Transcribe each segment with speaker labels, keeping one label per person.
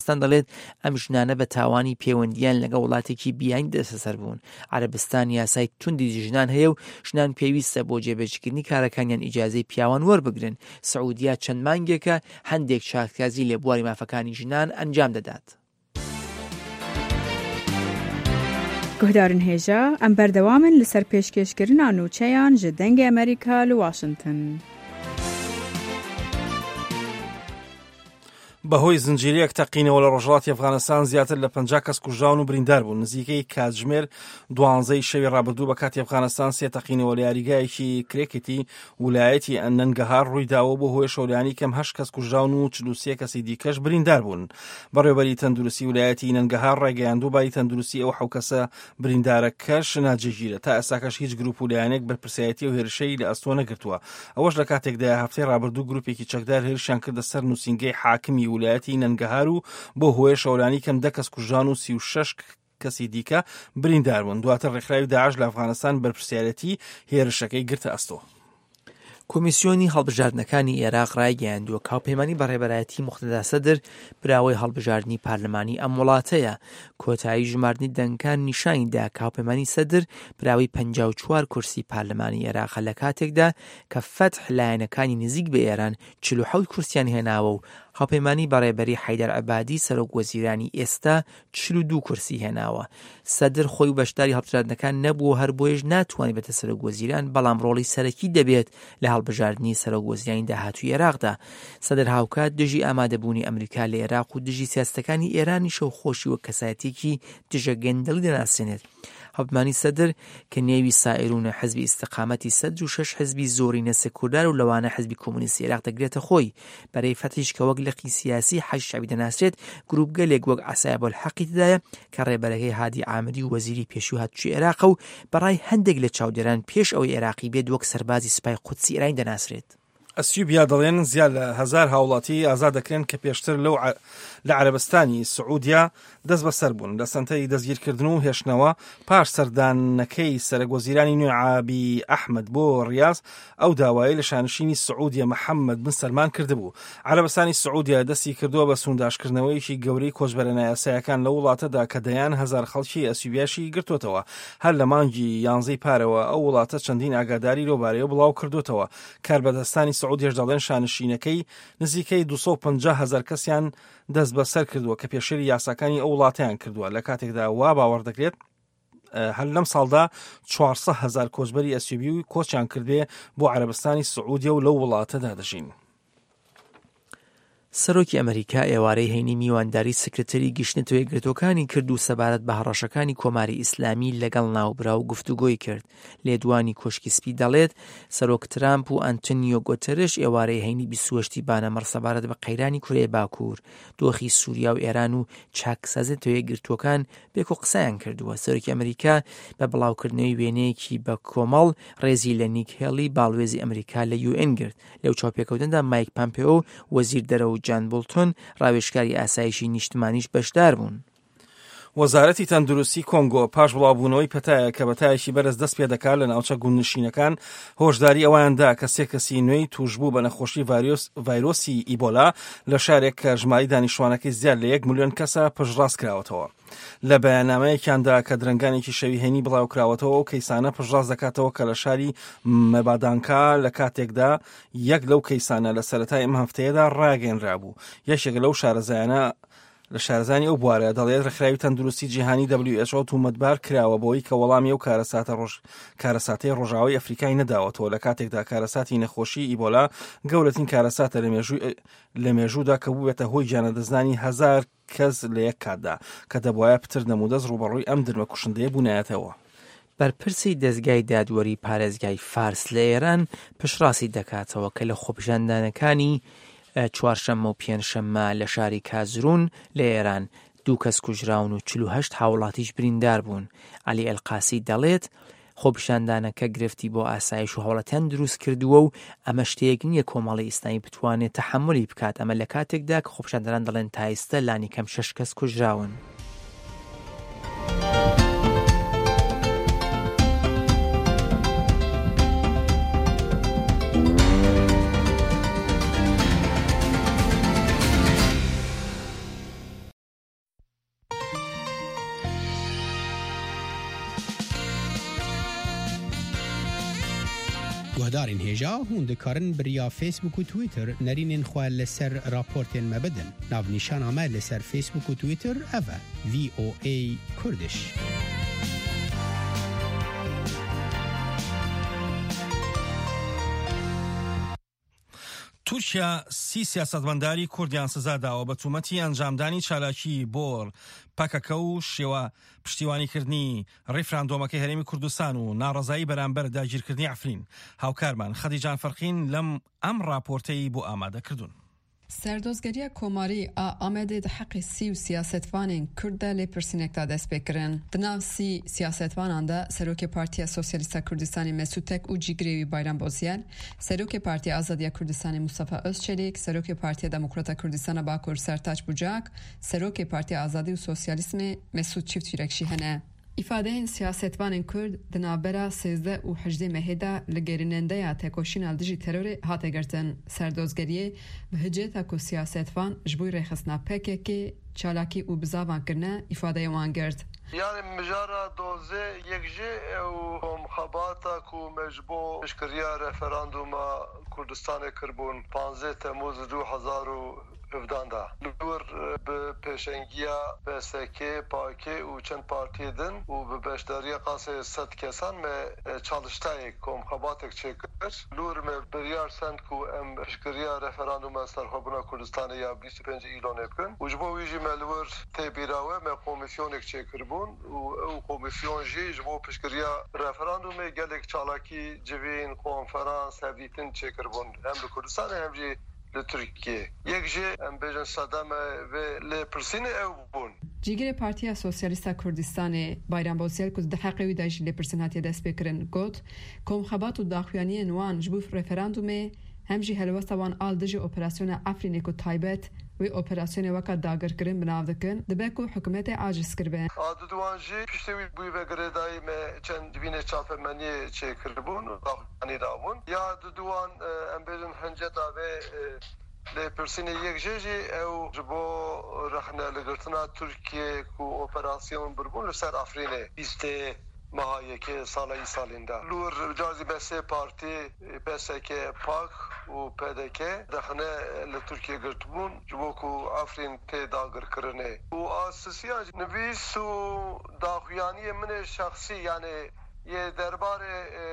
Speaker 1: ستان دەڵێت ئەم ژنانە بە تاوانی پەیوەندیان لەگە وڵاتێکی بیانی دەسەسەر بوون. عەرەبستان یاسای توندی ژنان هەیە و ژنان پێویستە بۆ جێبەجێکردنی کارەکانیان ئیجازەی پیاوان وەربگرن. سعودیا چەند مانگێکە هەندێک چاکسازی لێ بواری مافەکانی ژنان ئەنجام دەدات.
Speaker 2: گهدارن هێژە ئەم بەردەوامن لەسەر پێشکەشکردنا نوچەیان ji dengê Amerîka li Washington.
Speaker 3: بەهۆی زنجیرەیەک تەقینەوە لە ڕۆژهەڵاتی ئەفغانستان زیاتر لە 50 کەس کوژراون و بریندار بوون. نزیکەی کاتژمێر 12 شەوی ڕابردوو بە کاتی ئەفغانستان سێ تەقینەوە لە یاریگایەکی کرێکێتی ویلایەتی نەنگەهار ڕوویداوە بۆ هۆی شەولانی کەم 8 کەس کوژراون و 43 کەسی دیکەش بریندار بوون. بەڕێوەبەری تەندروستی ویلایەتی نەنگەهار ڕایگەیاندوو باری تەندروستی ئەو 7 کەسە بریندارەکەش ناجێگیرە. تا ئێستاکەش هیچ گروپ و لایەنێک بەرپرسایەتی و هێرشەی لە ئەستۆ نەگرتووە. ئەوەش لە کاتێکدا هەفتەی ڕابردوو گروپێکی چەکدار هێرشیان کردە سەر نووسینگەی حاکمی ویلایەتی نەنگەهار و بۆ هۆیە شەولانی کەم 10 کەس کوژان و 36 کەسی دیکە بریندار بوون. دواتر ڕێکخراوی داعش لە ئەفغانستان بەرپرسیارەتی هێرشەکەی گرتە ئەستۆ.
Speaker 1: کۆمیسیۆنی هەڵبژاردنەکانی عێراق ڕایگەیاندووە کاوپەیمانی بەڕێبەرایەتی موقتەدا سەدر براوەی هەڵبژاردننی پارلەمانی ئەم وڵاتەیە. کۆتایی ژماردنی دەنگەکان نیشانیدا کاوپەیمانی سەدر براوەی 54 کورسی پارلەمانی عێراق لە کاتێکدا کە فەتح لایەنەکانی نزیک بە ئێران 47 کورسیان هێناوە و هاوپەیمانی بەڕێبەری حەیدەر عەبادی سەرۆک وەزیرانی ئێستا 42 کورسی هێناوە. سەدر خۆی بەشداری هەڵبژاردنەکان نەبووە هەر بۆیش ناتوانێت بێتە سەرۆک وەزیران بەڵام ڕۆڵی سەرەکی دەبێت لە هەڵبژاردننی سەرۆک وەزیرانی داهاتووی عێراقدا. سەدر هاوکات دژی ئامادەبوونی ئەمریکا لە عێراق و دژی سیاسەتەکانی ئێرانی شەوخۆشی وە کەسایەتێکی دژە گەندەڵی دەناسێنێت. هەڵبمانی سەدر کە نێوی سائیرونە حزبی ئیستقامەتی سەدر و 6 حزبی زۆرینە سێکوردار و لەوانە حزبی کۆمونیستی عێراق دەگرێتە خۆی. بەرەی فەتحیش کە وەک لەقی سیاسی حەج شەوی دەناسرێت گروپ گەلێک وەک عەسای بۆلحەقی تدایە کە ڕێبەرەکەی هادی عامری و وەزیری پێشوو هاتووچی عێراقە و بەڕای هەندێک لە چاودێران پێش ئەوەی عێراقی بێت وەک سەربازی سوپای قودسی ئێرانی دەناسرێت.
Speaker 3: ئەسیوبیا دەڵێن زیاد لە 1000 هاوڵاتی ئازاد دەکرێن کە پێشتر لە عەرەبستانی سعودیا دەست بەسەر بوون لە سەنتەی دەستگیرکردن و هێشتنەوە پاش سەردانەکەی سەرۆکوەزیرانی نوێ عابی ئەحمەد بۆ ڕیاض ئەو داوایی لە شانشینی سعودیا محەممەد بن سەلمان کردبوو. عەرەبستانی سعودیا دەستی کردووە بە سونداشکردنەوەیکی گەورەی کۆچبەرە یاساییەکان لە وڵاتەدا کە دەیان هەزار خەڵکی ئەسیوبیاشی گرتوتەوە. هەر لە مانگی 11 پارەوە ئەو وڵاتە چەندین ئاگاداری لۆبارەیە بڵاو کردوتەوە. کاربەدەستانی سعودیش دەڵێن شانشینەکەی نزیکەی 250,000 کەسیان دەست بەسەر کردووە کە پێشێری یاساکانی ئەو وڵاتیان کردووە. لە کاتێکدا وا باوەڕ دەکرێت هەر لەم ساڵدا 400,000 کۆچبەری ئەسیوبی و کۆچیان کردوێ بۆ عەرەبستانی سعودیا و لەو وڵاتەدا دەژین.
Speaker 1: سەرۆکی ئەمریکا ئێوارەی هەینی میوانداری سکرتەری گشتنە توێگرتوەکانی کرد و سەبارەت بە هەڕەشەکانی کۆماری ئیسلامی لەگەڵ ناوبرا و گفتوگۆی کرد. لێدوانی کۆشکی سپی دەڵێت سەرۆک ترامپ و ئەنتۆنیۆ گۆتەرش ئێوارەی هەینی 28 بانەمەڕ سەبارەت بە قەیرانی کورەی باکوور، دۆخی سووریا و ئێران و چاکسازی توێگرتوەکان پێک و قسەیان کردووە. سەرۆکی ئەمریکا بە بڵاوکردنەوەی وێنەیەکی بە کۆمەڵ ڕێزی لە نیک هێڵی باڵوێزی ئەمریکا لە UN گرت. لەو چاوپێکەوتندا مایک پامپێۆ وەزیر دەرەوە جان بولتۆن ڕاوێژکاری ئاسایشی نیشتمانیش بەشدار بوون.
Speaker 3: وەزارەتی تەندروستی کۆنگۆ پاش بڵاوبوونەوەی پەتایە کە بەتایەکی بەرز دەست پێ دەکات لە ناوچە گوندنشینەکان هۆشداری ئەواندا کە 3 کەسی نوێی توشبوو بە نەخۆشی ڤایرۆسی ئیبۆلا لە شارێک کە ژماری دانیشتوانەکەی زیاد لە 1 ملیۆن کەسە پشتڕاست کراوەتەوە. لە بەیاننامەیەکیاندا کە درنگانێکی شەوی هێنی بڵاوکراوەتەوە و کەیسانە پشتڕاست دەکاتەوە کە لە شاری مەبادانکا لە کاتێکدا یەک لەو کەیسانە لە سەرەتای ئەم هەفتەیەدا ڕاگەیەنرابوو. یەکێک لەو شارەزایانە لە شارزانی ئەو بوارە دەڵێت ڕێکخراوی تەندروستی جیهانی WHO تومەتبار کراوە بۆی کە وەڵامی ئەو کارەساتەی ڕۆژاوای ئەفریقای نەداوەتەوە لە کاتێکدا کارەساتی نەخۆشی ئیبۆلا گەورەترین کارەساتە لە مێژوودا کە بووێتە هۆی گیانەدەزانی 1000 کەس لە یەک کاتدا کە دەبوایە پتر نەمودەست ڕوبەڕووی ئەم درمە کوشندەیە بوونایەتەوە.
Speaker 1: بەرپرسی دەستگای دادوەری پارێزگای فارس لە ئێران پشتڕاستی دەکاتەوە کە لە خۆپیژاندانەکانی چوارشەممە و پێنجشەممە لە شاری کازرون لە ئێران 2 کەس کوژراون و 48 هاوڵاتیش بریندار بوون. عەلی ئەلقاسی دەڵێت خۆپیشاندانەکە گرفتی بۆ ئاسایش و هەوڵەتیان دروست کردووە و ئەمە شتێک نییە کۆمەڵی ئیسلامی بتوانێت تەحملی بکات. ئەمە لە کاتێکدا کە خۆپیشاندانان دەڵێن تا ئێستا لانی کەم 6 کەس کوژراون.
Speaker 4: گهدارین هجا هون دکارن بریا فیسبوک و تویتر نرینین خواه لسر راپورتین مبدن ناو نیشان آمه لسر فیسبوک و تویتر اوه VOA کردش.
Speaker 3: تورکیا 30 سیاستمەداری کوردیان سزا داوە بە تومەتی ئەنجامدانی چالاکی بۆر پاکەکە و شێوە پشتیوانیکردنی ڕێفراندۆمەکەی هەرێمی کوردستان و ناڕەزایی بەرامبەر داگیرکردنی عەفرین. هاوکارمان خەدیجان فەرقین لەم ئەم راپۆرتەی بۆ ئامادەکردوون.
Speaker 5: سردۆزگەریە کۆماری ئامادە دە حەقی سی و سیاسەتوانین کوردە لێ پرسینێکدا دەست پێکردن. دناو سی سیاسەتواناندا سەرۆکی پارتیا سۆسیالیستە کوردستانی مەسعود و جیگرێوی بایرام بۆزیان، سەرۆکی پارتیا ئازادیە کوردستانی مستەفا ئۆزچەلیک، سەرۆکی پارتیا دموکراتە کوردستانە باکوور سەرتاج بوجاک، سەرۆکی پارتیا ئازادی و سۆسیالیسمی مەسعود چیفت فیرەکشی هەنە. ئیفادەین سیاسەتوانین کورد دنابەرە 13 و 18 مەهێدا لە گەرینەندەیە تێکۆشینە دژی تەرۆرێ هاتەگرتن. سەردۆزگەریە بەهجێتە کو سیاسەتوان ji بۆی ڕێخستنا پێکێکی چالاکی و بزاوانکردنە ئیفادەیە وان کرد.
Speaker 6: يعني مجارة دوزي يكجي و مخاباتا كو مجبو اشكريا ريفراندوم كردستان كربون 15 تموز 2017 دا لور بپیشنگیا PSK پاکی و چند پارتی دن و به بشداری قاسه 100 کسان میں چالشتای کو مخاباتک چکر لور میں بریار سند کو ام اشکریا رفراندوم سرخوبنا کردستان یا 25 ایلان بکن و جبو ویجی ملور تبیراوه میں کمیسیونک چکربون و کمیسیون جی جبو اشکریا رفراندوم گلک چالاکی جوین کنفرانس هفیتن چکربون هم کردستان هم جی لترکیه یک جه ام بیجن صدام و لپرسین او بون
Speaker 5: جیگر پارتیا سوسیالیستا کوردستان بایرام بوزیل کود ده حقیقی داشت لپرسین هاتی دست بکرن گوت کم خبات و داخویانی نوان جبوف رفراندومه همجی هلوستا وان آل دژ اپراسیون افرینه کو تایبت و اپراسیون وقت داگر کرن بناو دکن دبکو حکومت عاجز کربن
Speaker 6: دوانجی پشتوی بوی و گردای ما چند بینه چاپ منی چه کربون داخویانی داون یا دوان ام بیجن هنجتا و لپرسین یک جیجی او جبو رخنه لگرتنا ترکیه کو اپراسیون بربون لسر افرینه بیسته ماهایی که سالینده لور جازی بسه پارتی PSK پاک و PDK دخنه لترکیه گرتبون جبو کو افرین تی داگر کرنه و آساسیا نویس و داخویانی من شخصی یعنی یه دربار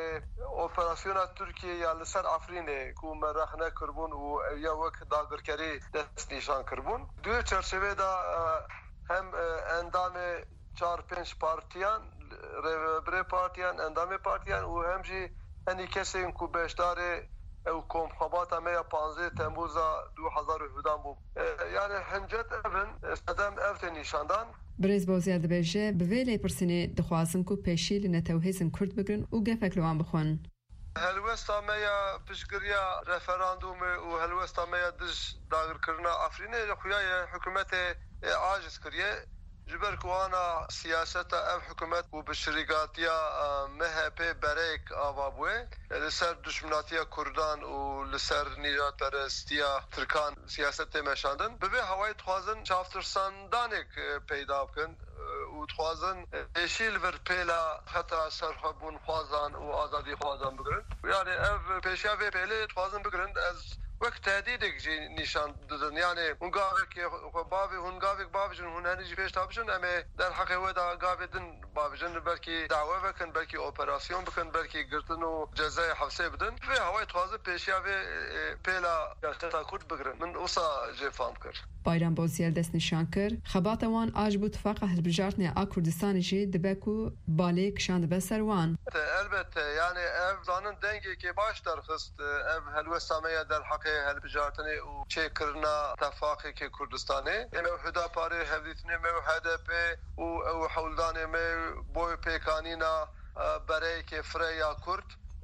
Speaker 6: اپراسیون ترکیه یا لسر افرینه کو مرخنه کربون و یا وقت داگرکری دست نشان کربون دو چرچوه دا هم اندام 4-5 پارتیان ریبری پارتیان اندام پارتیان و همجی هنی کسی کو بشداره او کم خبات همه 15 تموز 2017 بود یعنی هنجت اون صدام افت نشاندن
Speaker 5: برز بازیاد بیشه به ویلی پرسینه دخوازن کو پیشی لنتوهیزن کرد بگرن و گفک لوان بخون
Speaker 6: هلوستا میا پشگریا رفراندوم و هلوستا میا دش داگر کرنا افرینه خویای حکومت عاجز کریه جبر کوانا سیاست اف حکومت و بشریکاتیا مهپی بریک آوابوه لسر دشمناتیا کردان و لسر نیجات پرستیا ترکان سیاست مشاندن ببه هوای تخوازن چافترساندانک پیدا بکن و تخوازن ایشیل ور پیلا خطا سرخبون خوازان و آزادی خوازان بگرن یعنی اف پیشا و پیله تخوازن بگرن از وقت تهدیدک جی نشان دادن یعنی اون گاوی که بابی اون گاوی بابیشون اون هنیجی پیش تابشون اما در حقیقت دا گاوی دن بابیشون بلکی دعوه بکن بلکی اپراسیون بکن بلکی گرتن و جزای حبسه بدن و هوای توازه پیشیاوی پیلا تا کرد بگرن من اوسا جی فهم کرد
Speaker 5: بایرام بوزیل دست نشان کرد خبات وان آج بود فقط هلبجارتنی کردستان جی دبکو بالی کشاند بسر وان
Speaker 6: البته یعنی اف زانن دنگی که باش درخست اف هلوستامه در حق هلبجارتنی و چه کرنا اتفاقی که کردستانه اما هدا پاره هدیتنی و HDP و حولدان ما بوی پیکانینا برای که فریا کرد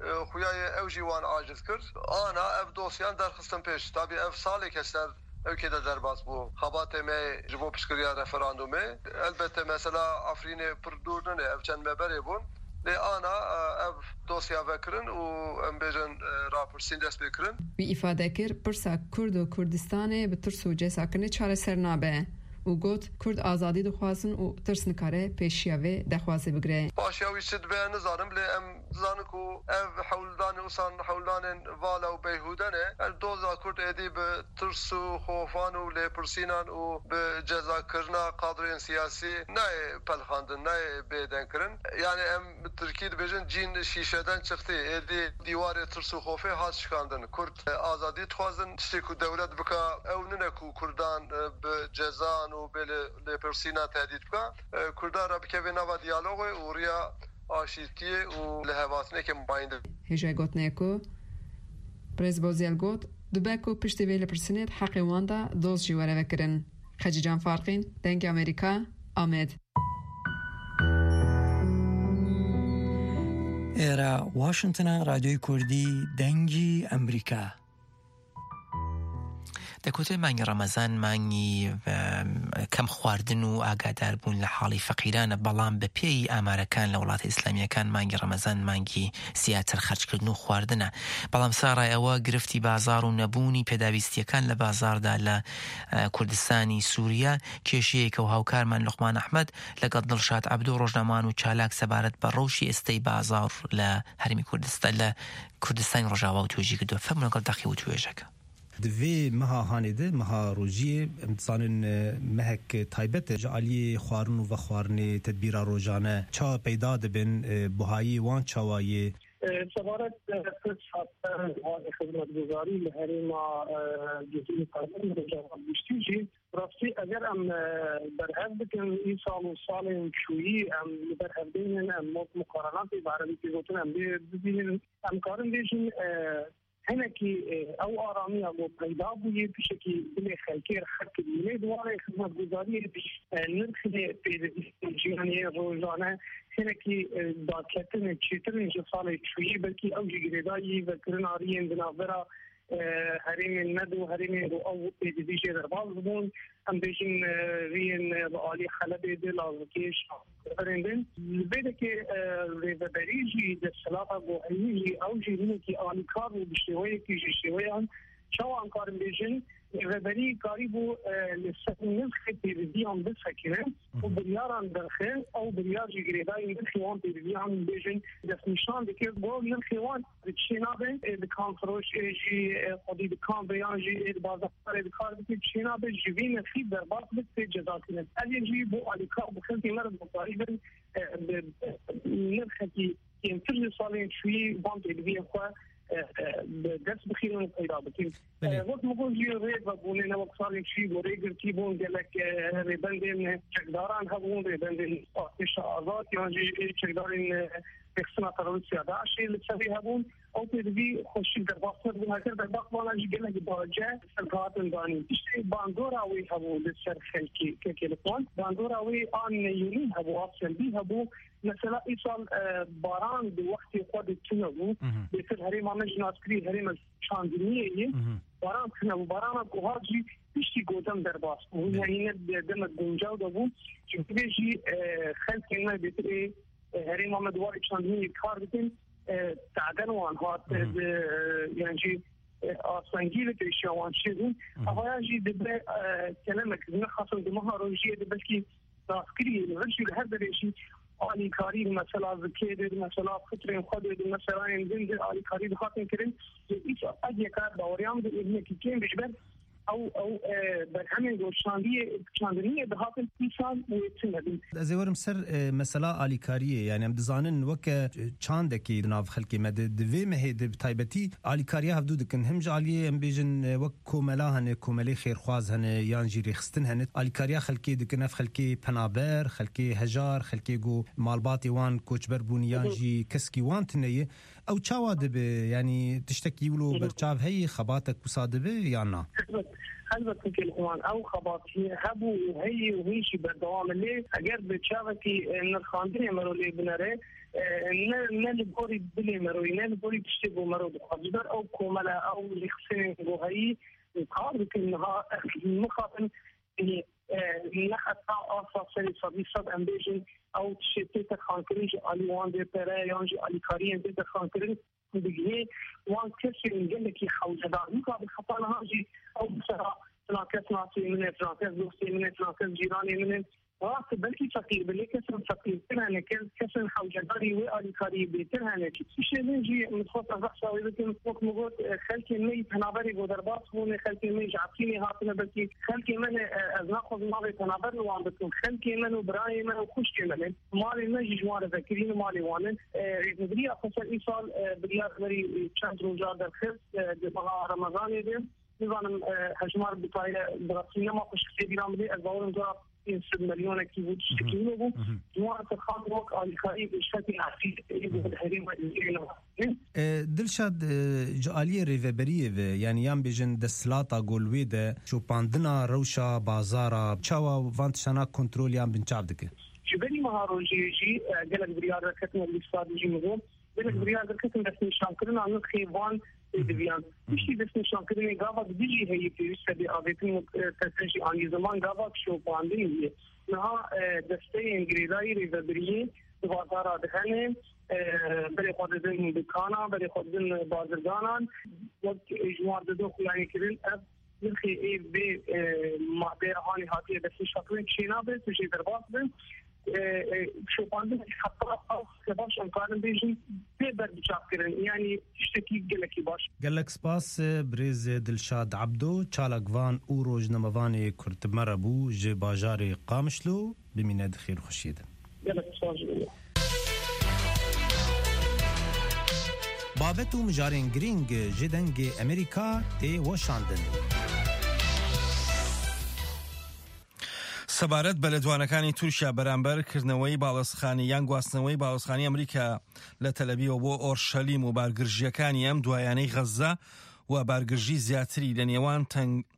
Speaker 6: خویای او جوان عاجز کرد آنا اف دوسیان درخستم پیش تابی اف سالی که سر او که در باز بو خبات ما جبو پشکریا رفراندومه البته مثلا افرین پردورنه اف چند مبری بون لآنا اف دوسیا وکرن و ام بیجن راپرسین دست بکرن
Speaker 5: وی ifade کر پرسا کرد و کردستان به ترس و جساکنه چاره سر نابه و گوت کرد آزادی دخوازن و ترس نکاره پیشیاوی دخوازی بگره.
Speaker 6: باشیاوی شد به نظرم لام زانکو اف حولدان وصان حولدان والا و بیهودنه دوزا کرد ادی به ترس و خوفان و لپرسینان و به جزا کرنا قادرین سیاسی نه پلخاندن نه بیدن کرن یعنی ام ترکیه بجن جین شیشهدن چختی ادی دیوار ترس و خوفه هات شکاندن کرد آزادی تخوازن شکو دولت بکا او ننکو کردان به جزان و به لپرسینا تهدید بکا کردان را بکوی نوا دیالوگ و ریا آشیتیه و لحواسنه که مباینده
Speaker 5: هجای گوت نیکو پریز بازیل گوت دبکو پشتی ویل پرسنید حقی واندا دوز جواره وکرن خجیجان فارقین دنگ امریکا آمد
Speaker 1: ایرا واشنطن رادیوی کردی دنگی امریکا دەکوتێ مانگی ڕەمەزان مانگی کەم خواردن و ئاگادار بوون لە حاڵی فەقیرانە بەڵام بە پێی ئامارەکان لە وڵاتی ئیسلامیەکان مانگی ڕەمەزان مانگی زیاتر خەرجکردن و خواردنە بەڵام ساڕای ئەوە گرفتی بازار و نەبوونی پێداویستیەکان لە بازاردا لە کوردستانی سووریا کێشەیەکە و هاوکارمان لوقمان ئەحمەد لەگەڵ دڵشاد عەبدوو ڕۆژنامەوان و چالاک سەبارەت بە ڕەوشی ئێستەی بازار لە هەرمی کوردستان لە کوردستانی ڕۆژاوا و توێژی کردووە فەرمونە لەگەڵ دەقی و توێژەکە
Speaker 7: دوی مها هانیده مها روزی امتحان مهک تایبت جعلی خوارن و خوارن تدبیر روزانه چا پیدا دبن بهایی وان چوایی
Speaker 8: سوارت خدمتگزاری لهریم جزئی قانون روزانه بیشتری راستی اگر ام برهد بکن این سال و سال شویی ام برهد بینن ام مقارنات برای که گفتن ام ببینن ام کارن دیشن هنکی او آرامی او پیدا بودی پیش که بله خلکی رخت کردیم دواره خدمتگزاری نرخ پیدایشی روزانه هنکی دادکتن چیتر اینجا سال چویی بلکی او جگردایی و کرناری اندنابرا هریم ندو هریم رو او پیدایشی در باز بودن هم بیشین رین عالی خلبه دل آزکیش برندن بده که ریبریجی در صلاح گوهیجی او جیرینه که آنکار و بشتوهی که جشتوهی هم چوان کار بیشن ریبری کاری بو لسن نرخ پیدایشی هم بسکنه و بریاران درخه او بریار جگردایی نرخوان پیدایشی هم بیشن دست نشان بکر بو نرخوان چینابه دکان فروش جی خودی دکان بیانجی بازار دکار بکر چینابه جوین خیب در باز بکر جزا کنه علی جی بو آلیکار بخلتی مرد مطاریبا نرخی که امتر سالین شوی بان پیدایشی خواه دست بخیرون پیدا بکنیم وقت مقول جی رید و بونه نوک سالی چی و ریگر تی بون گلک ریبندین چکداران هبون ریبندین آتش آزاد یا جی چکدارین اقسام تروریستی داعشی لسوی هبون او پیدوی خوشی در باقر بونه کرد در باقر بالا جی گلک باجه سرکاتن دانی اشتی باندور آوی هبو لسر خلکی که کلفون باندور آوی آن یونین هبو آفسن بی هبو مثلا این سال باران به وقتی خود تنه بود بهتر هریم آمد جناسکری هریم چاندنیه باران تنه بود باران کوهاجی پیشتی گودم در باز بود یعنی دم گنجاو دا بود چون بیشی خلق اینه بهتر هریم آمد واری چاندنیه کار بکن تعدن وان هات یعنی آسانگی به پیشوان شدون آقایانجی دبه کلمه که خاصم دمها روشیه دبشکی ناسکری رجل هر درشی آلی کاری مثلا ذکر مثلا فطر خود مثلا این زنده آلی کاری بخاطر کردن ایش اگه کار باوریام به این که کیم بشبر او بر همین چاندنی به خاطر ایشان ویتنه
Speaker 7: از ورم سر مثلا آلی کاریه یعنی ام دزانن وک چاندکی ناف خلکی مد دوی مهد تایبتی آلی کاری هفدو دکن هم جالی ام بیجن وک کوملا هن کوملی خیرخواز هن یان جی رخستن هن آلی کاری خلکی دکن اف خلکی پنابر خلکی هجار خلکی گو مالباتی وان کوچبر بونیان جی کسکی وان تنیه او چاواده به یعنی تشتکی ولو برچاو هی خباتك وصادبه یا نه
Speaker 8: البته که الان او خباتی هبو هی و هیچ بدوام لی اگر به چاوکی نخاندنی مرولی بنره نه لبوری بلی مروی نه لبوری تشتی بو مرو بخواجدار او کوملا او لخسین گوهایی کار بکنها مخاطن نخطا آفا سری صدی صد امبیجن او تشتی تخانکریش آلی وان دی پره یانجی آلی کاری انتی تخانکریش بگیه وان کسی انگل که خوزدار میکا بخطا نهاجی او بسرا تناقص ناسي من تناقص دوستي من تناقص جيراني من راس بلكي فقير بلي كسر فقير تنهني كسر حوجداري وآلي كاريبي تنهني شيء نجي متخصص رحصاوي لكن فوق مقول خلكي مي تنابري بودرباس هون خلكي مي جعبتيني هاتنا بلكي خلكي من أزناخذ مالي تنابر وعم بتكون خلكي من وبراي من وخشكي من مالي نجي جوار ذكرين مالي وانن ريفدري أخصر إيصال بليار غري شهر روجار درخص بمها رمضاني دي نظام هجمار بطاية براسية ما خش كتير رامدي أزاور نجار 100 مليون كيلو تشكيله جوار تخاطر وقت على خارج الشكل عفيف الحريم
Speaker 7: دلشاد جاليه ريفبريه يعني يام بيجن دسلاطا قولويده شو باندنا روشا بازارا تشاوا فانتشانا كنترول يام بنشابدك
Speaker 8: جبري مهاروجي جي قالك بريار ركتنا الاقتصادي مغوم قالك بريار ركتنا بس نشان كلنا عن خيبان دبيان مشي بس نشان كلنا قابك بيجي هي في سبي ابيتن تسجي عن زمان قابك شو باندين نها دستي انجليزي ريفبريه بازارا دخنه بري خودن دكانا بري خودن بازرگانان وقت جوار دو يعني كرين يلخي اي بي ما بيرهاني هاتيه بس شكلين شينا بس شي درباس بس شو باندن حتى باش امكان بيجي بيقدر بشاكرين يعني تشتكي قالك باش
Speaker 7: قالك سباس بريز دلشاد عبدو چالکوان او روزنامه‌وان کرد مربو ج باجار قامشلو بمیناد خیر خوشید
Speaker 8: قالك سپاس
Speaker 7: بابت و مجارین گرینگ جدنگ امریکا تی واشاندن
Speaker 3: سەبارەت بە لەدوانەکانی تورکیا بەرامبەرکردنەوەی باڵەسخانی یان گواستنەوەی باڵەسخانی ئەمریکا لە تەلەڤیڤ بۆ ئۆرشەلیم و بارگرژیەکانی ئەم دوایانەی غەزە و بارگرژی زیاتری لە نێوان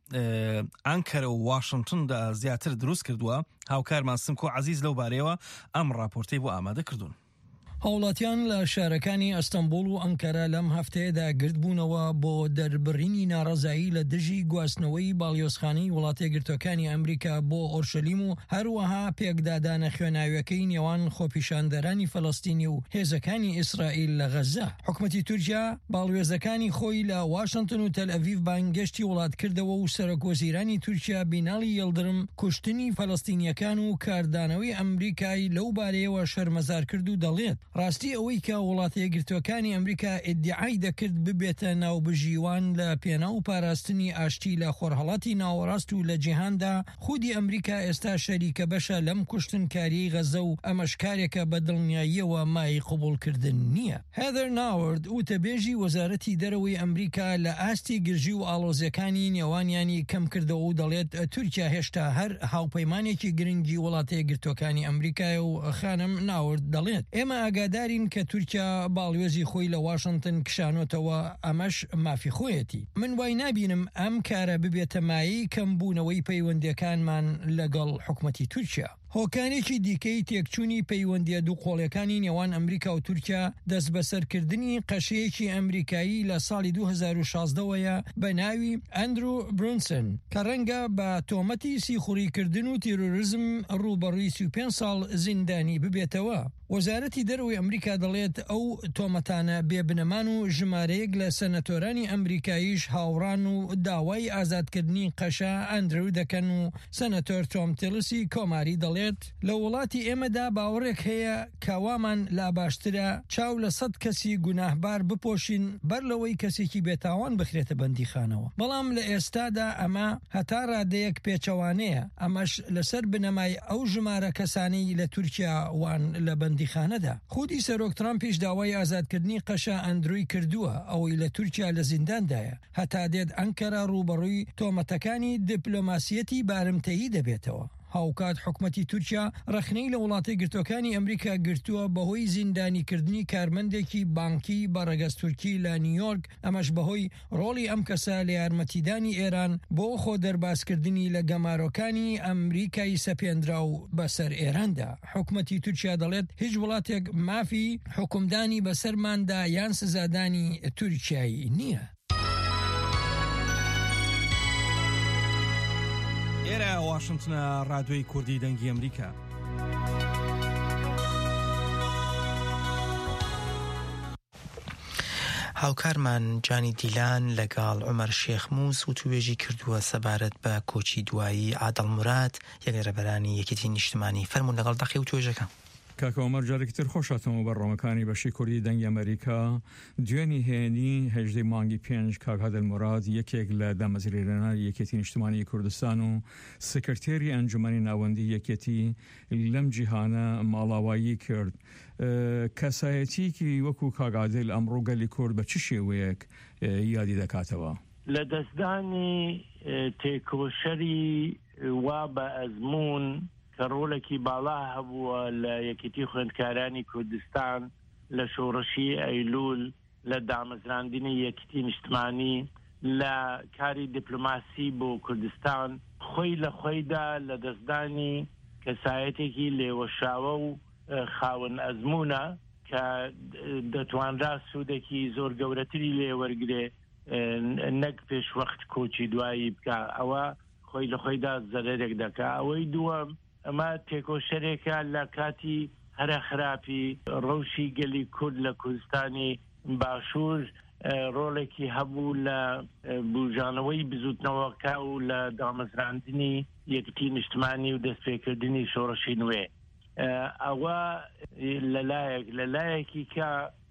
Speaker 3: ئەنکەرە و واشنگتندا زیاتر دروست کردووە. هاوکارمان سمکۆ عەزیز لەو بارەیەوە ئەم راپۆرتەی بۆ ئامادە کردوون.
Speaker 9: هاوڵاتیان لە شارەکانی ئەستەمبوڵ و ئەنکەرە لەم هەفتەیەدا گرتبوونەوە بۆ دەربڕینی ناڕەزایی لە دژی گواستنەوەی باڵیۆزخانەی وڵاتە یەکگرتووەکانی ئەمریکا بۆ ئۆرشەلیم و هەروەها پێکدادانە خوێناویەکەی نێوان خۆپیشاندەرانی فەڵەستینی و هێزەکانی ئیسرائیل لە غەزە. حکومەتی تورکیا باڵیۆزەکانی خۆی لە واشنگتن و تەل ئەڤیڤ بانگشتی وڵات کردەوە و سەرۆکوەزیرانی تورکیا بیناڵی یەڵدرم کوشتنی فەڵەستینیەکان و کاردانەوەی ئەمریکای لەو بارەیەوە شەرمەزار کرد و دەڵێت ڕاستی ئەوەی کە وڵاتە یەکگرتووەکانی ئەمریکا ئیدعای دەکرد ببێتە ناوبژیوان لە پێناو و پاراستنی ئاشتی لە خۆرهەڵاتی ناوەڕاست و لە جیهاندا خودی ئەمریکا ئێستا شەریکە بەشە لەم کوشتنکاری غەزە و ئەمەش کارێکە بە دڵنیاییەوە مای قبولکردن نییە. هێدەر ناورد وتەبێژی وەزارەتی دەرەوەی ئەمریکا لە ئاستی گرژی و ئاڵۆزیەکانی نێوانیانی کەم کردەوە و دەڵێت تورکیا هێشتا هەر هاوپەیمانێکی گرنگی وڵاتە یەکگرتووەکانی ئەمریکایە و خانم ناورد دەڵێت ئێمە ئاگادارین کە تورکیا باڵیۆزی خۆی لە واشنگتن کشانۆتەوە ئەمەش مافی خۆیەتی. من وای نابینم ئەم کارە ببێتە مایی کەمبوونەوەی پەیوەندیەکانمان لەگەڵ حکومەتی تورکیا. هۆکارێکی دیکەی تێکچوونی پەیوەندیە دوو قۆڵیەکانی نێوان ئەمریکا و تورکیا دەست بەسەرکردنی قەشەیەکی ئەمریکایی لە ساڵی 2016وەیە بە ناوی ئەندرو برونسن کە ڕەنگە بە تۆمەتی سیخوڕیکردن و تیرۆریزم ڕوبەڕووی 35 ساڵ زیندانی ببێتەوە. وەزارەتی دەرەوەی ئەمریکا دەڵێت ئەو تۆمەتانە بێبنەمان و ژمارەیەک لە سەنەتۆرانی ئەمریکاییش هاوڕان و داوای ئازادکردنی قەشە ئەندرو دەکەن و سەنەتۆر تۆم تیلسی کۆماری دەڵێت لە وڵاتی ئێمەدا باوەڕێک هەیە کاوامان لا باشترە چاو لە 100 کەسی گوناهبار بپۆشین بەر لەوەی کەسێکی بێتاوان بخرێتە بەندیخانەوە. بەڵام لە ئێستادا ئەمە هەتا ڕادەیەک پێچەوانەیە. ئەمەش لەسەر بنەمای ئەو ژمارە کەسانی لە تورکیا وان لە بەندیخانەدا. خودی سەرۆک ترامپیش داوای ئازادکردنی قەشە ئەندروی کردووە ئەوەی لە تورکیا لە زینداندایە هەتا دێت ئەنکەرە ڕوبەڕووی تۆمەتەکانی دیپلۆماسیەتی بارمتەیی دەبێتەوە. هاوکات حکومەتی تورکیا ڕەخنەی لە وڵاتە یەکگرتووەکانی ئەمریکا گرتووە بەهۆی زیندانیکردنی کارمەندێکی بانکی بەڕێگەز تورکی لە نیویۆرک. ئەمەش بەهۆی ڕۆڵی ئەم کەسە لە یارمەتیدانی ئێران بۆ خۆ دەرباسکردنی لە گەمارۆکانی ئەمریکای سەپێنرا و بەسەر ئێراندا. حکومەتی تورکیا دەڵێت هیچ وڵاتێک مافی حکومدانی بەسەرماندا یان سزادانی تورکیایی نییە.
Speaker 3: ئێرە واشنگتنە ڕادیۆی کوردی دەنگی ئەمریکا.
Speaker 1: هاوکارمان جانی دیلان لەگەڵ عومەر شێخ مووس و توێژی کردووە سەبارەت بە کۆچی دوایی عادڵ موراد یەک لە رەبەرانی یەکێتی نیشتمانی فەرموون لەگەڵ دەقی و توێژەکە.
Speaker 10: کاکە ئۆمەر جارێکی تر خۆشاتەوە بە ڕۆمەکانی بەشی کوردی دەنگی ئەمریکا دوێنی هێنی 18 مانگی 5 کاک عادڵ موراد یەکێک لە دامەزرێنەری یەکێتی نیشتمانی کوردستان و سکرتێری ئەنجومەنی ناوەندی یەکێتی لەم جیهانە ماڵاوایی کرد. کەسایەتیکی وەکو کاک عادڵ ئەمڕۆ گەلی کورد بە چ شێوەیەک یادی دەکاتەوە؟
Speaker 11: لە دەستدانی تێکۆشەری وا بە ئەزمون کە ڕۆڵێکی باڵا هەبووە لە یەکێتی خوێندکارانی کوردستان لە شۆڕشی ئەیلول لە دامەزراندنی یەکێتی نیشتمانی لە کاری دیپلۆماسی بۆ کوردستان خۆی لە خۆیدا لە دەستدانی کەسایەتێکی لێوەشاوە و خاوەن ئەزمونە کە دەتوانرا سوودێکی زۆر گەورەتری لێوەرگرێ نەک پێش وەخت کۆچی دوایی بکە. ئەوە خۆی لە خۆیدا زەرێک دەکا. ئەوەی دووەم ئەمە تێکۆشەرێکە لە کاتی هەرە خراپی ڕەوشی گەلی کورد لە کوردستانی باشوور ڕۆڵێکی هەبوو لە بوژانەوەی بزوتنەوەکە و لە دامەزراندنی یەکێتی نیشتمانی و دەستپێکردنی شۆڕشی نوێ. ئەوە لەلایەکی کە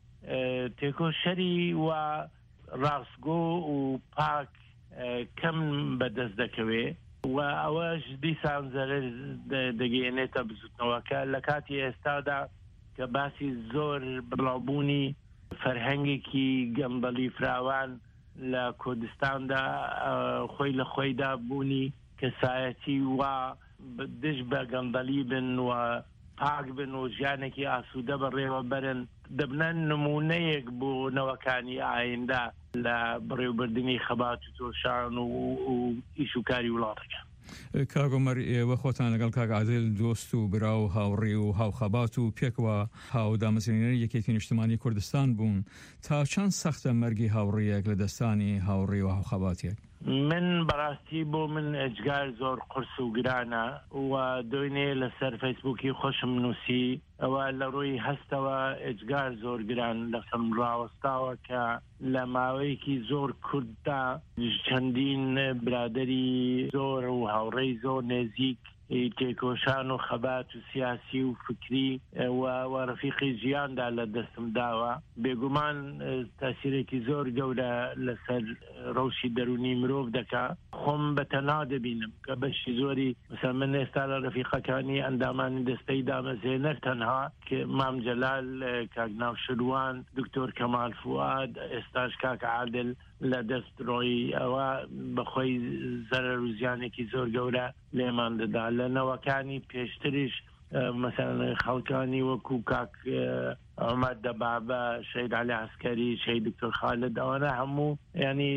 Speaker 11: تێکۆشەری و ڕاستگۆ و پاک کەم بەدەست دەکەوێ و ئەوەش دیسان زەرەر دەگەێنێتە بزوتنەوەکە لە کاتی ئێستادا کە باسی زۆر بڵاوبوونی فەرهەنگێکی گەمبەڵی فراوان لە کوردستاندا خۆی لە خۆیدا بوونی کەسایەتی و دژ بە گەمبەڵی بن و پاک بن و ژیانێکی ئاسوودە بەڕێوە بەرن دەبنە نمونەیەک بۆ نەوەکانی ئایندا لە بڕێوەبردننی خەبات و تۆشان و ئیش و کاری وڵاتەکە.
Speaker 10: کاک عومەر ئێوە خۆتان لەگەڵ کاک عادڵ دۆست و برا و هاوڕێ و هاوخەبات و پێکەوە هاودامەزرێنەری یەکێتی نیشتمانی کوردستان بوون. تا چەند سەختە مەرگی هاوڕێیەک لە دەستانی هاوڕێ و هاوخەباتێک؟
Speaker 11: من بەڕاستی بۆ من ئەجگار زۆر قرس و گرانە و دوێنێ لەسەر فەیسبووکی خۆشم نووسی ئەوە لە ڕووی هەستەوە ئەجگار زۆر گران لەسەم ڕاوەستاوە کە لە ماوەیەکی زۆر کورددا چەندین برادەری زۆر و هاوڕێی زۆر نێزیک تێکۆشان و خەبات و سیاسی و فکری و ڕەفیقی ژیاندا لە دەستم داوە. بێگومان تاسیرێکی زۆر گەورە لەسەر ڕەوشی دەرونی مرۆڤ دەکا. خۆم بەتەنها دەبینم کە بەشی زۆری مثلا من ئێستا لە ڕەفیقەکانی ئەندامانی دەستەی دامەزێنەر تەنها کە مام جەلال، کاک ناوشروان، دکتۆر کەمال فواد، ئێستاش کاک عادڵ لە دەستڕۆی ئەوە بەخۆی زەرەر و زیانێکی زۆر گەورە لێمان دەدا. لە نەوەکانی پێشتریش مثلا خەڵکانی وەکو کاک عومەر دەبابە، شەید عەلی عەسکەری، شەید دکتۆر خالد، ئەوانە هەموو ینی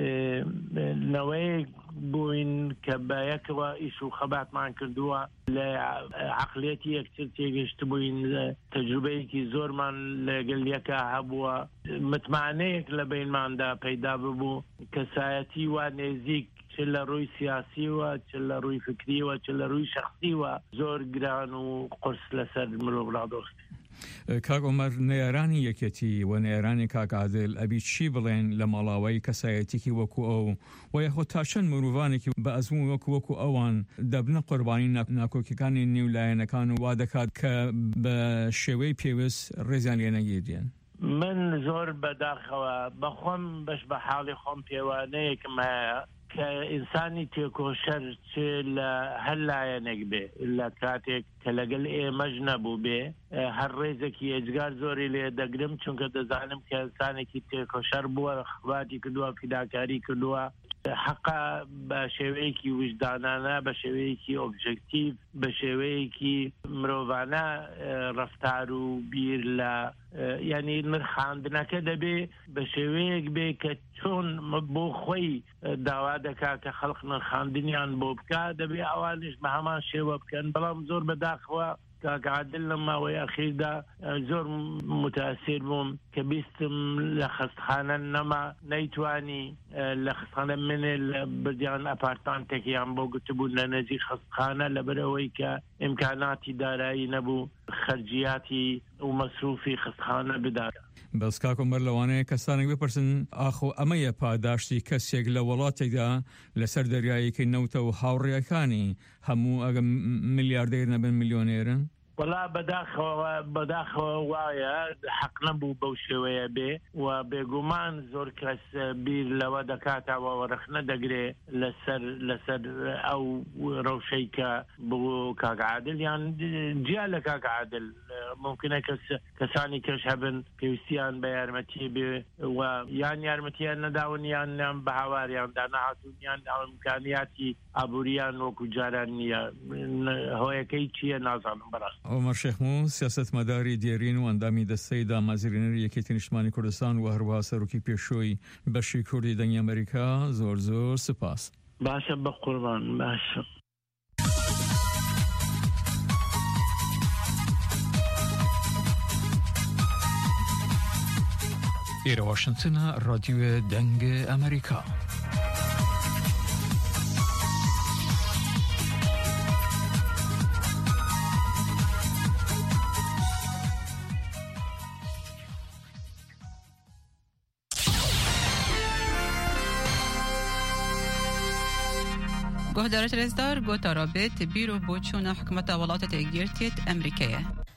Speaker 11: نەوەیەک بووین کە بە یەکەوە ئیش و خەباتمان کردووە لە عەقڵیەتی یەکتر تێگەشت بووین، تەجروبەیەکی زۆرمان لەگەڵ یەکە هەبووە، متمانەیەک لە بینماندا پەیدا ببوو، کەسایەتی وا نێزیک چ لە ڕووی سیاسیوە، چ لە ڕووی فکریوە، چ لە ڕووی شەخصیوە زۆر گران و قرس لەسەر مرۆڤ ڕادۆختی.
Speaker 10: کاک عومەر نێرانی یەکێتی و نێرانی کاک عادڵ ئەبی چی بڵێن لە ماڵاوایی کەسایەتێکی وەکو ئەو و یاخۆ تا چەند مرۆڤانێکی بە ئەزموون وەکو ئەوان دەبنە قوربانی ناکۆکیەکانی نێولایەنەکان و وا دەکات کە بە شێوەی پێویست ڕێزیان لێ نەگیردێن؟
Speaker 11: من زۆر بەداخەوە بەخۆم بەش بە حاڵی خۆم پێوانەیەکم هەیە کە ئینسانی تێکۆشەر چ لە هەر لایەنێک بێ لە کاتێک کە لەگەڵ ئێمەش نەبوو بێ هەر ڕێزێکی ئێجگار زۆری لێ دەگرم، چونکە دەزانم کە ئینسانێکی تێکۆشەر بووە، خەباتی کردووە، فیداکاری کردووە، حەقا بە شێوەیەکی وجدانانە، بە شێوەیەکی ئۆبژێکتیڤ، بە شێوەیەکی مرۆڤانە ڕەفتار و بیر لە ینی نرخاندنەکە دەبێ بە شێوەیەک بێ کە چۆن بۆ خۆی داوا دەکا کە خەڵق نرخاندنیان بۆ بکە، دەبێ ئەوانش بە هەمان شێوە بکەن. بەڵام زۆر بەداخەوە کاک عادڵ لە ماوەی ئەخیردا زۆر متاثر بووم کە بیستم لە خەستخانە نەما، نەیتوانی لە خەستخانە منێ لە بردیان ئەپارتمانتێکیان بۆ گرتبوون لە نزیک خەستخانە لەبەرەوەی کە ئیمکاناتی دارایی نەبوو خەرجیاتی و مەسروفی خستخانە بدات.
Speaker 10: بەس کاکۆمەر لەوانەیە کەسانێک بپرسن ئاخۆ ئەمەیە پاداشتی کەسێک لە وڵاتێکدا لەسەر دەریایەکی نەوتە و هاوڕێیەکانی هەموو ئەگەم ملیاردێر نەبن میلیۆنێرن؟
Speaker 11: وڵا بەداخەوە وایە حەق نەبوو بەو شێوەیە بێ و بێگومان زۆر کەس بیر لەوە دەکاتەوە وەرەخنە دەگرێ لەسەر ئەو ڕەوشەی کە بۆ کاکعادل یان جیا لە کاکعادل ممکنە کەسانی کەش هەبن پێویستیان بە یارمەتی بێ و یان یارمەتیان نەداون یان بە هاواریاندا نەهاتوون یان ئەمکانیاتی ئابووریان وەکو جاران نییە هۆیەکەی چییە نازانم بەڕاست.
Speaker 10: عمر شێخمو سیاسەتمەداری دێرین و ئەندامی دەستەی دامەزرێنەری یەکێتی نیشتمانی کوردستان و هەروەها سەرۆکی پێشووی بەشی کوردی دەنگی ئەمریکا زۆر زۆر سپاس.
Speaker 11: باشە بە قوربان باشە.
Speaker 10: ئێرە واشنتنە ڕادیۆ دەنگە ئەمریکا.
Speaker 12: گهدارت رزدار گوتا رابط بیرو بۆچوونە حکومەتە وڵاتە یەکگرتوویەت ئەمریکایە.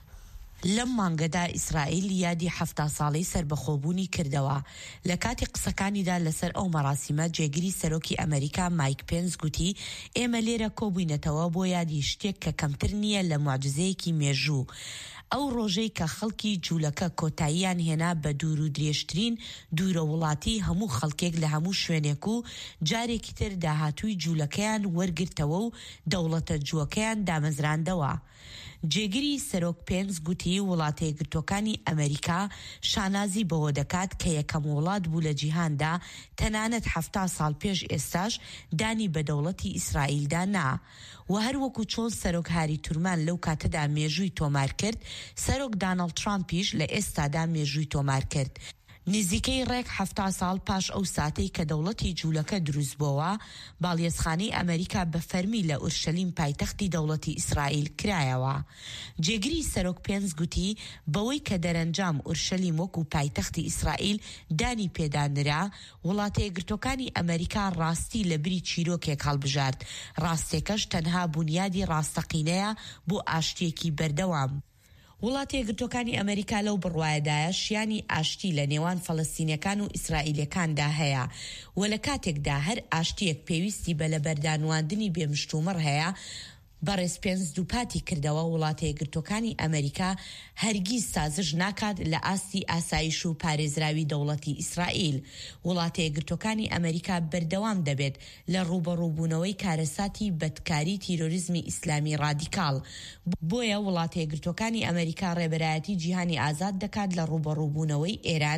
Speaker 13: لەم مانگەدا ئیسرائیل یادی 70 ساڵەی سربەخۆبوونی کردەوە. لە کاتی قسەکانیدا لەسەر ئەو مەراسیمە جێگیری سەرۆکی ئەمریکا مایک پێنس گوتی ئێمە لێرە کۆبووینەتەوە بۆ یادی شتێک کە کەمتر نییە لە موعجزەیەکی مێژوو. ئەو ڕۆژەی کە خەڵکی جوولەکە کۆتاییان هێنا بە دوور و درێژترین دوورە وڵاتی هەموو خەڵکێک لە هەموو شوێنێک و جارێکی تر داهاتووی جوولەکەیان وەرگرتەوە و دەوڵەتە جووەکەیان دامەزراندەوە. جێگیری سەرۆک پێنس گوتی وڵاتە یەکگرتووەکانی ئەمریکا شانازی بەوە دەکات کە یەکەم وڵات بوو لە جیهاندا تەنانەت 70 ساڵ پێش ئێستاش دانی بە دەوڵەتی ئیسرائیلدا نا. و هەروەکو چۆن سەرۆک هاری تورمان لەو کاتەدا مێژووی تۆمار کرد، سەرۆک دانەڵد ترامپیش لە ئێستادا مێژووی تۆمار کرد. نزیکەی ڕێک 70 ساڵ پاش ئەو ساتەی کە دەوڵەتی جوولەکە دروست بووە، باڵیۆزخانەی ئەمریکا بە فەرمی لە ئورشەلیم پایتەختی دەوڵەتی ئیسرائیل کرایەوە. جێگیری سەرۆک پێنس گوتی بەوەی کە دەرەنجام ئورشەلیم وەکو پایتەختی ئیسرائیل دانی پێدانرا، وڵاتە یەکگرتووەکانی ئەمریکا ڕاستی لە بری چیرۆکێک هەڵبژارد. ڕاستێکەش تەنها بونیادی ڕاستەقینەیە بۆ ئاشتیەکی بەردەوام. وڵاتە یەکگرتووەکانی ئەمریکا لەو بڕوایەدایە شیانی ئاشتی لە نێوان فەڵەستینیەکان و ئیسرائیلەکاندا هەیە و لە کاتێکدا هەر ئاشتیەک پێویستی بە لە بەردانواندنی بێمشتومڕ هەیە، بەڕێز پێنس دووپاتی کردەوە وڵاتە یەکگرتووەکانی ئەمریکا هەرگیز سازش ناکات لە ئاستی ئاسایش و پارێزراوی دەوڵەتی ئیسرائیل. وڵاتە یەکگرتووەکانی ئەمریکا بەردەوام دەبێت لە ڕوبەڕووبوونەوەی کارەساتی بەدکاری تیرۆریزمی ئیسلامی ڕادیکاڵ. بۆیە وڵاتە یەکگرتووەکانی ئەمریکا ڕێبەرایەتی جیهانی ئازاد دەکات لە ڕوبەڕووبوونەوەی ئێران،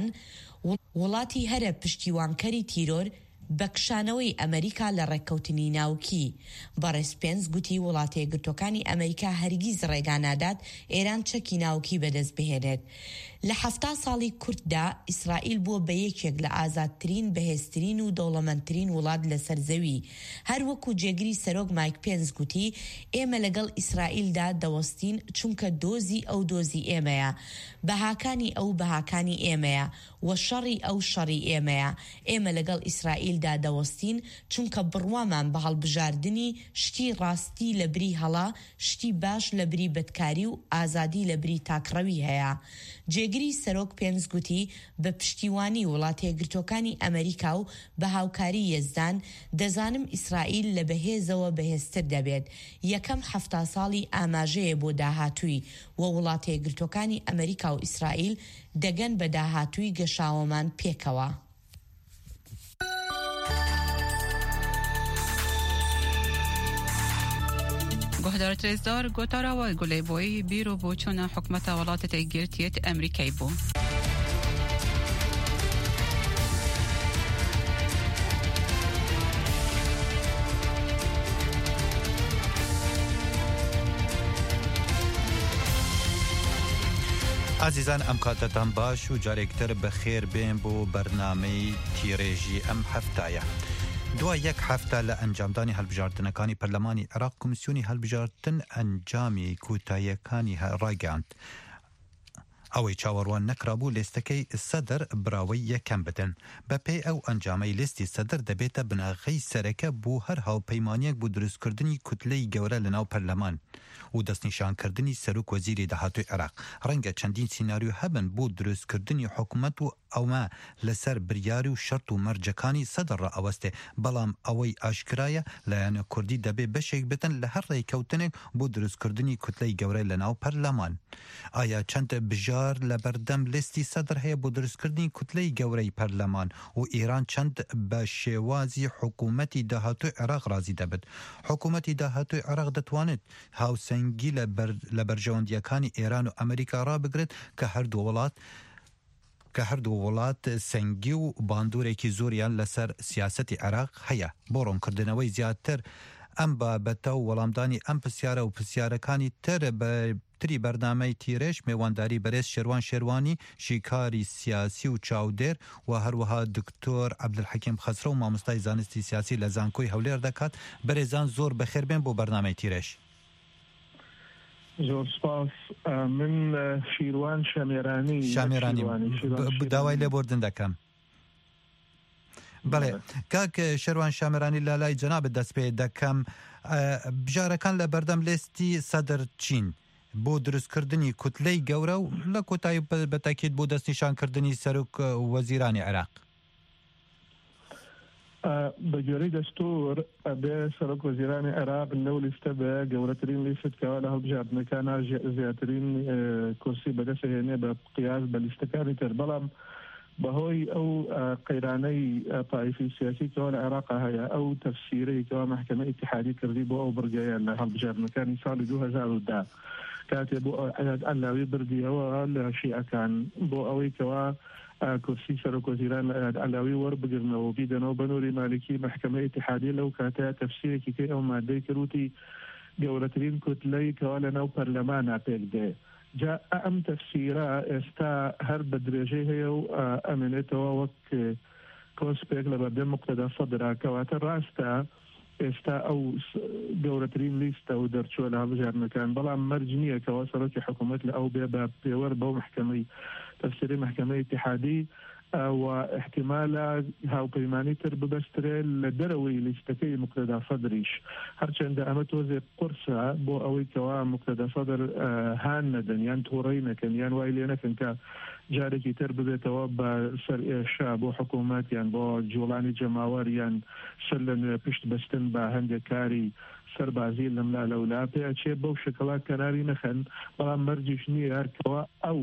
Speaker 13: وڵاتی هەرە پشتیوانکەری تیرۆر بەکشانەوەی ئەمریکا لە ڕێککەوتنی ناوکی. بەڕێز پێنس گوتی وڵاتە یەکگرتووەکانی ئەمریکا هەرگیز ڕێگانادات ئێران چەکی ناوکی بەدەست بهێنێت. لە 70 ساڵی کورتدا ئیسرائیل بووە بە یەکێک لە ئازادترین، بەهێزترین و دەوڵەمەندترین وڵات لەسەر زەوی. هەروەکو جێگیری سەرۆک مایک پێنس گوتی ئێمە لەگەڵ ئیسرائیلدا دەوەستین چونکە دۆزی ئەو دۆزی ئێمەیە، بەهاکانی ئەو بەهاکانی ئێمەیە و شەڕی ئەو شەڕی ئێمەیە. ئێمە لەگەڵ ئیسرائیلدا دەوەستین چونکە بڕوامان بە هەڵبژاردننی شتی ڕاستی لە بری هەڵا، شتی باش لە بری بەدکاری و ئازادی لە بری تاکڕەوی هەیە. جێگیری سەرۆک پێنس گوتی بە پشتیوانی وڵاتە یەکگرتووەکانی ئەمریکا و بە هاوکاری یەزدان دەزانم ئیسرائیل لە بەهێزەوە بەهێزتر دەبێت. یەکەم 70 ساڵی ئاماژەیە بۆ داهاتووی و وڵاتە یەکگرتووەکانی ئەمریکا و ئیسرائیل دەگەن بە داهاتووی گەشاوەمان پێکەوە.
Speaker 12: گهدارت رزدار گوتارا و گلی بوی بیرو بۆچوونە حکومەتە وڵاتە یەکگرتوویەت ئەمریکای بوو.
Speaker 14: عزیزان ئەم کاتتان باش و جارێکتر بەخێر بێن بۆ بەرنامەی تیرێژی ئەم هەفتایە. دوای یەک هەفتە لە ئەنجامدانی هەڵبژاردنەکانی پەرلەمانی عێراق کۆمیسیۆنی هەڵبژاردن ئەنجامی کوتاییەکانی ڕاگەاند ئەوەی چاوەڕوان نەکرابوو لێستەکەی سەدر براوەی یەکەم بدەن بەپێی ئەو ئەنجامەی لیستی سەدر دەبێتە بناغەی سەرەکە بۆ هەر هاوپەیمانیەک بۆ دروستکردنی کوتلەی گەورە لەناو پەرلەمان و دەستنیشانکردنی سەرۆک وەزیری داهاتووی عێراق ڕەنگە چەندین سیناریۆ هەبن بۆ دروستکردنی حکوومەت و ئەومە لەسەر بریاری و شەرت و مەرجەکانی سەدر ڕائەوەستێ بەڵام ئەوەی ئاشکرایە لایەنە کوردی دەبێ بەشێک بتن لە هەر ڕێکەوتنێک بۆ دروستکردنی کوتلەی گەورە لەناو پەرلەمان ئایا چەند بژار لە بەردەم لیستی سەدر هەیە بۆ دروستکردنی کوتلەی گەورەی پەرلەمان و ئێران چەند بە شێوازی حکوومەتی داهاتووی عێراق رازی دەبێت حکوومەتی داهاتووی عێراق دەتوانێت هاوسەنگی لە بەرژەوەندیەکانی ئێران و ئەمریکا ڕابگرێت کە هەردوو وڵات سەنگی و باندورێکی زۆریان لەسەر سیاسەتی عێراق هەیە بۆ ڕوونکردنەوەی زیاتر ئەم بابەتە و وەڵامدانی ئەم پرسیارە و پرسیارەکانی تری بەرنامەی تیرێش میێوانداری بەرێز شێروان شێروانی شیکاری سیاسی و چاودێر و هەروەها دکتۆر عەبدولحەکیم خەسرە و مامۆستای زانستی سیاسی لە زانکۆی هەولێر دەکات بەرێزان زۆر بەخێربێن بۆ بەرنامەی تیرێش.
Speaker 15: زۆر سپاس. من شیروان شامێرانی
Speaker 14: داوای لێبوردن دەکەم. بەڵێ کاک شێروان شامێرانی لە لای جەنابەت دەست پێ دەکەم بژارەکان لە بەردەم لێستی سەدر چین بۆ دروستکردنی کوتلەی گەورە و لە کۆتایی بەتاکید بۆ دەستنیشانکردنی سەرۆک وەزیرانی عێراق
Speaker 15: بە گوێرەی دەستوور ئەبێ سەرۆک وەزیرانی عێراق لەو لیستە بە گەورەترین لیستکەوە لە هەڵبژاردنەکانە زیاترین کورسی بەدەستهێنێ بە قیاس بە لیستەکانی تر بەڵام بەهۆی ئەو قەیرانەی تایفی سیاسی کەەوە لە عێراق هەیە ئەو تەفسیرەی کەەوە مەحکەمە ئیتیحادی کردی بۆ ئەو بڕگەیە لە هەڵبژاردنەکانی ساڵی 2010 کاتێ بۆ ئەلاوی بردیەوە لە شیعەکان بۆ ئەوەی کەەوە کورسی سەرۆک وەزیران ئەلاوی وەربگرنەوە بیدەنەوە بەنووری مالکی مەحکەمە ئیتیحادی لەو کاتەیە تەفسیرێکی کە ئەو مادەی کردوتی گەورەترین کوتلەی کەەوە لەناو پەرلەمانە پێک دێ جا ئەم تەفسیرە ئێستا هەر بە درێژەی هەیە و ئەمێنێتەوە وەک کۆسپێک لە بەردەم مقتەدا سەدرا کەواتە ڕاستە ئێستا ئەو گەورەترین لیستە و دەرچووە لە هەڵبژاردنەکان بەڵام مەرج نییە کەەوە سەرۆکی حکوومەت لە ئەو بێ بە پێوەەر بەو محکەمەی تەفسیری محکەمەی اتحادی و احتمالە هاوپەیمانی تر ببەسترێ لە دەرەوەی لیستەکەی مقتەدا سەدریش هەرچەندە ئەمە تۆزێ قورسە بۆ ئەوەی کەوا مقتەدا سەدر هان نەدەن یان تووڕەی نەکەن یان وای لێ نەکەن کە جارێکی تر ببێتەوە بە سەر ئێشا بۆ حکوومەت یان بۆ جوڵانی جەماوەر یان سەر لە نوێ پشت بەستن بە هەندێک کاری سەربازی لەملا لەولا پێ چێ بەو شکڵات کەناری نەخەن بەڵام مەرجیش نییە کەوا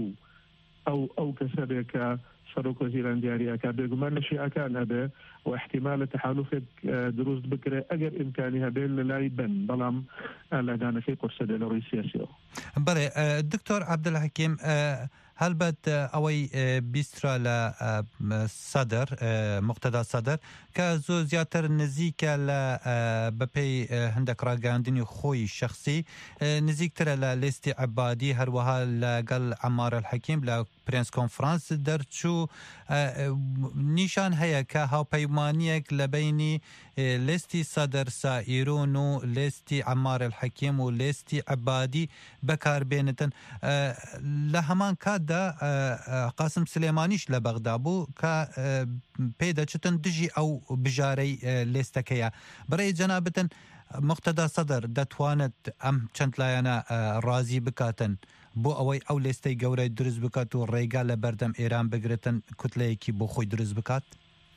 Speaker 15: ئەو کەسەبێکە سەرۆک وەزیران دیاریەکە بێگومان لە شیعەکان هەبێ و احتیمالە تەحالوفێک دروست بکرێ ئەگەر ئیمکانی هەبێت لە لای بن بەڵام لەدانەکەی قورسە دێ لە ڕووی سیاسیەوە.
Speaker 14: بەڵێ دکتۆر عەبدولحەکیم هەلبەت ئەوەی بیسترا لە سەدر مقتەدا سەدر کە زۆر زیاتر نزیکە لە بەپێی هەندێک ڕاگەاندنی خۆی شخصی نزیکترە لە لیستی عەبادی هەروەها لەگەڵ عەمار الحەکیم لە پرنس کۆنفرانس دەرچوو نیشان هەیە کە هاوپەیمانیەک لە بینی لیستی سەدر سائیرون و لیستی عەمار الحەکیم و لیستی عەبادی بەکاربێنتن لە هەمان کاتدا قاسم سلێمانیش لە بەغدا بوو کە پێدەچتن دژی ئەو بژارەی لیستەکەیە بەڕێی جەنابەتن مقتەدا سەدر دەتوانێت ئەم چەند لایەنە ڕازی بکاتن بۆ ئەوەی ئەو لیستەی گەورەی دروست بکات و ڕێگا لە بەردەم ئێران بگرێتن کوتلەیەکی بۆ خۆی دروست بکات؟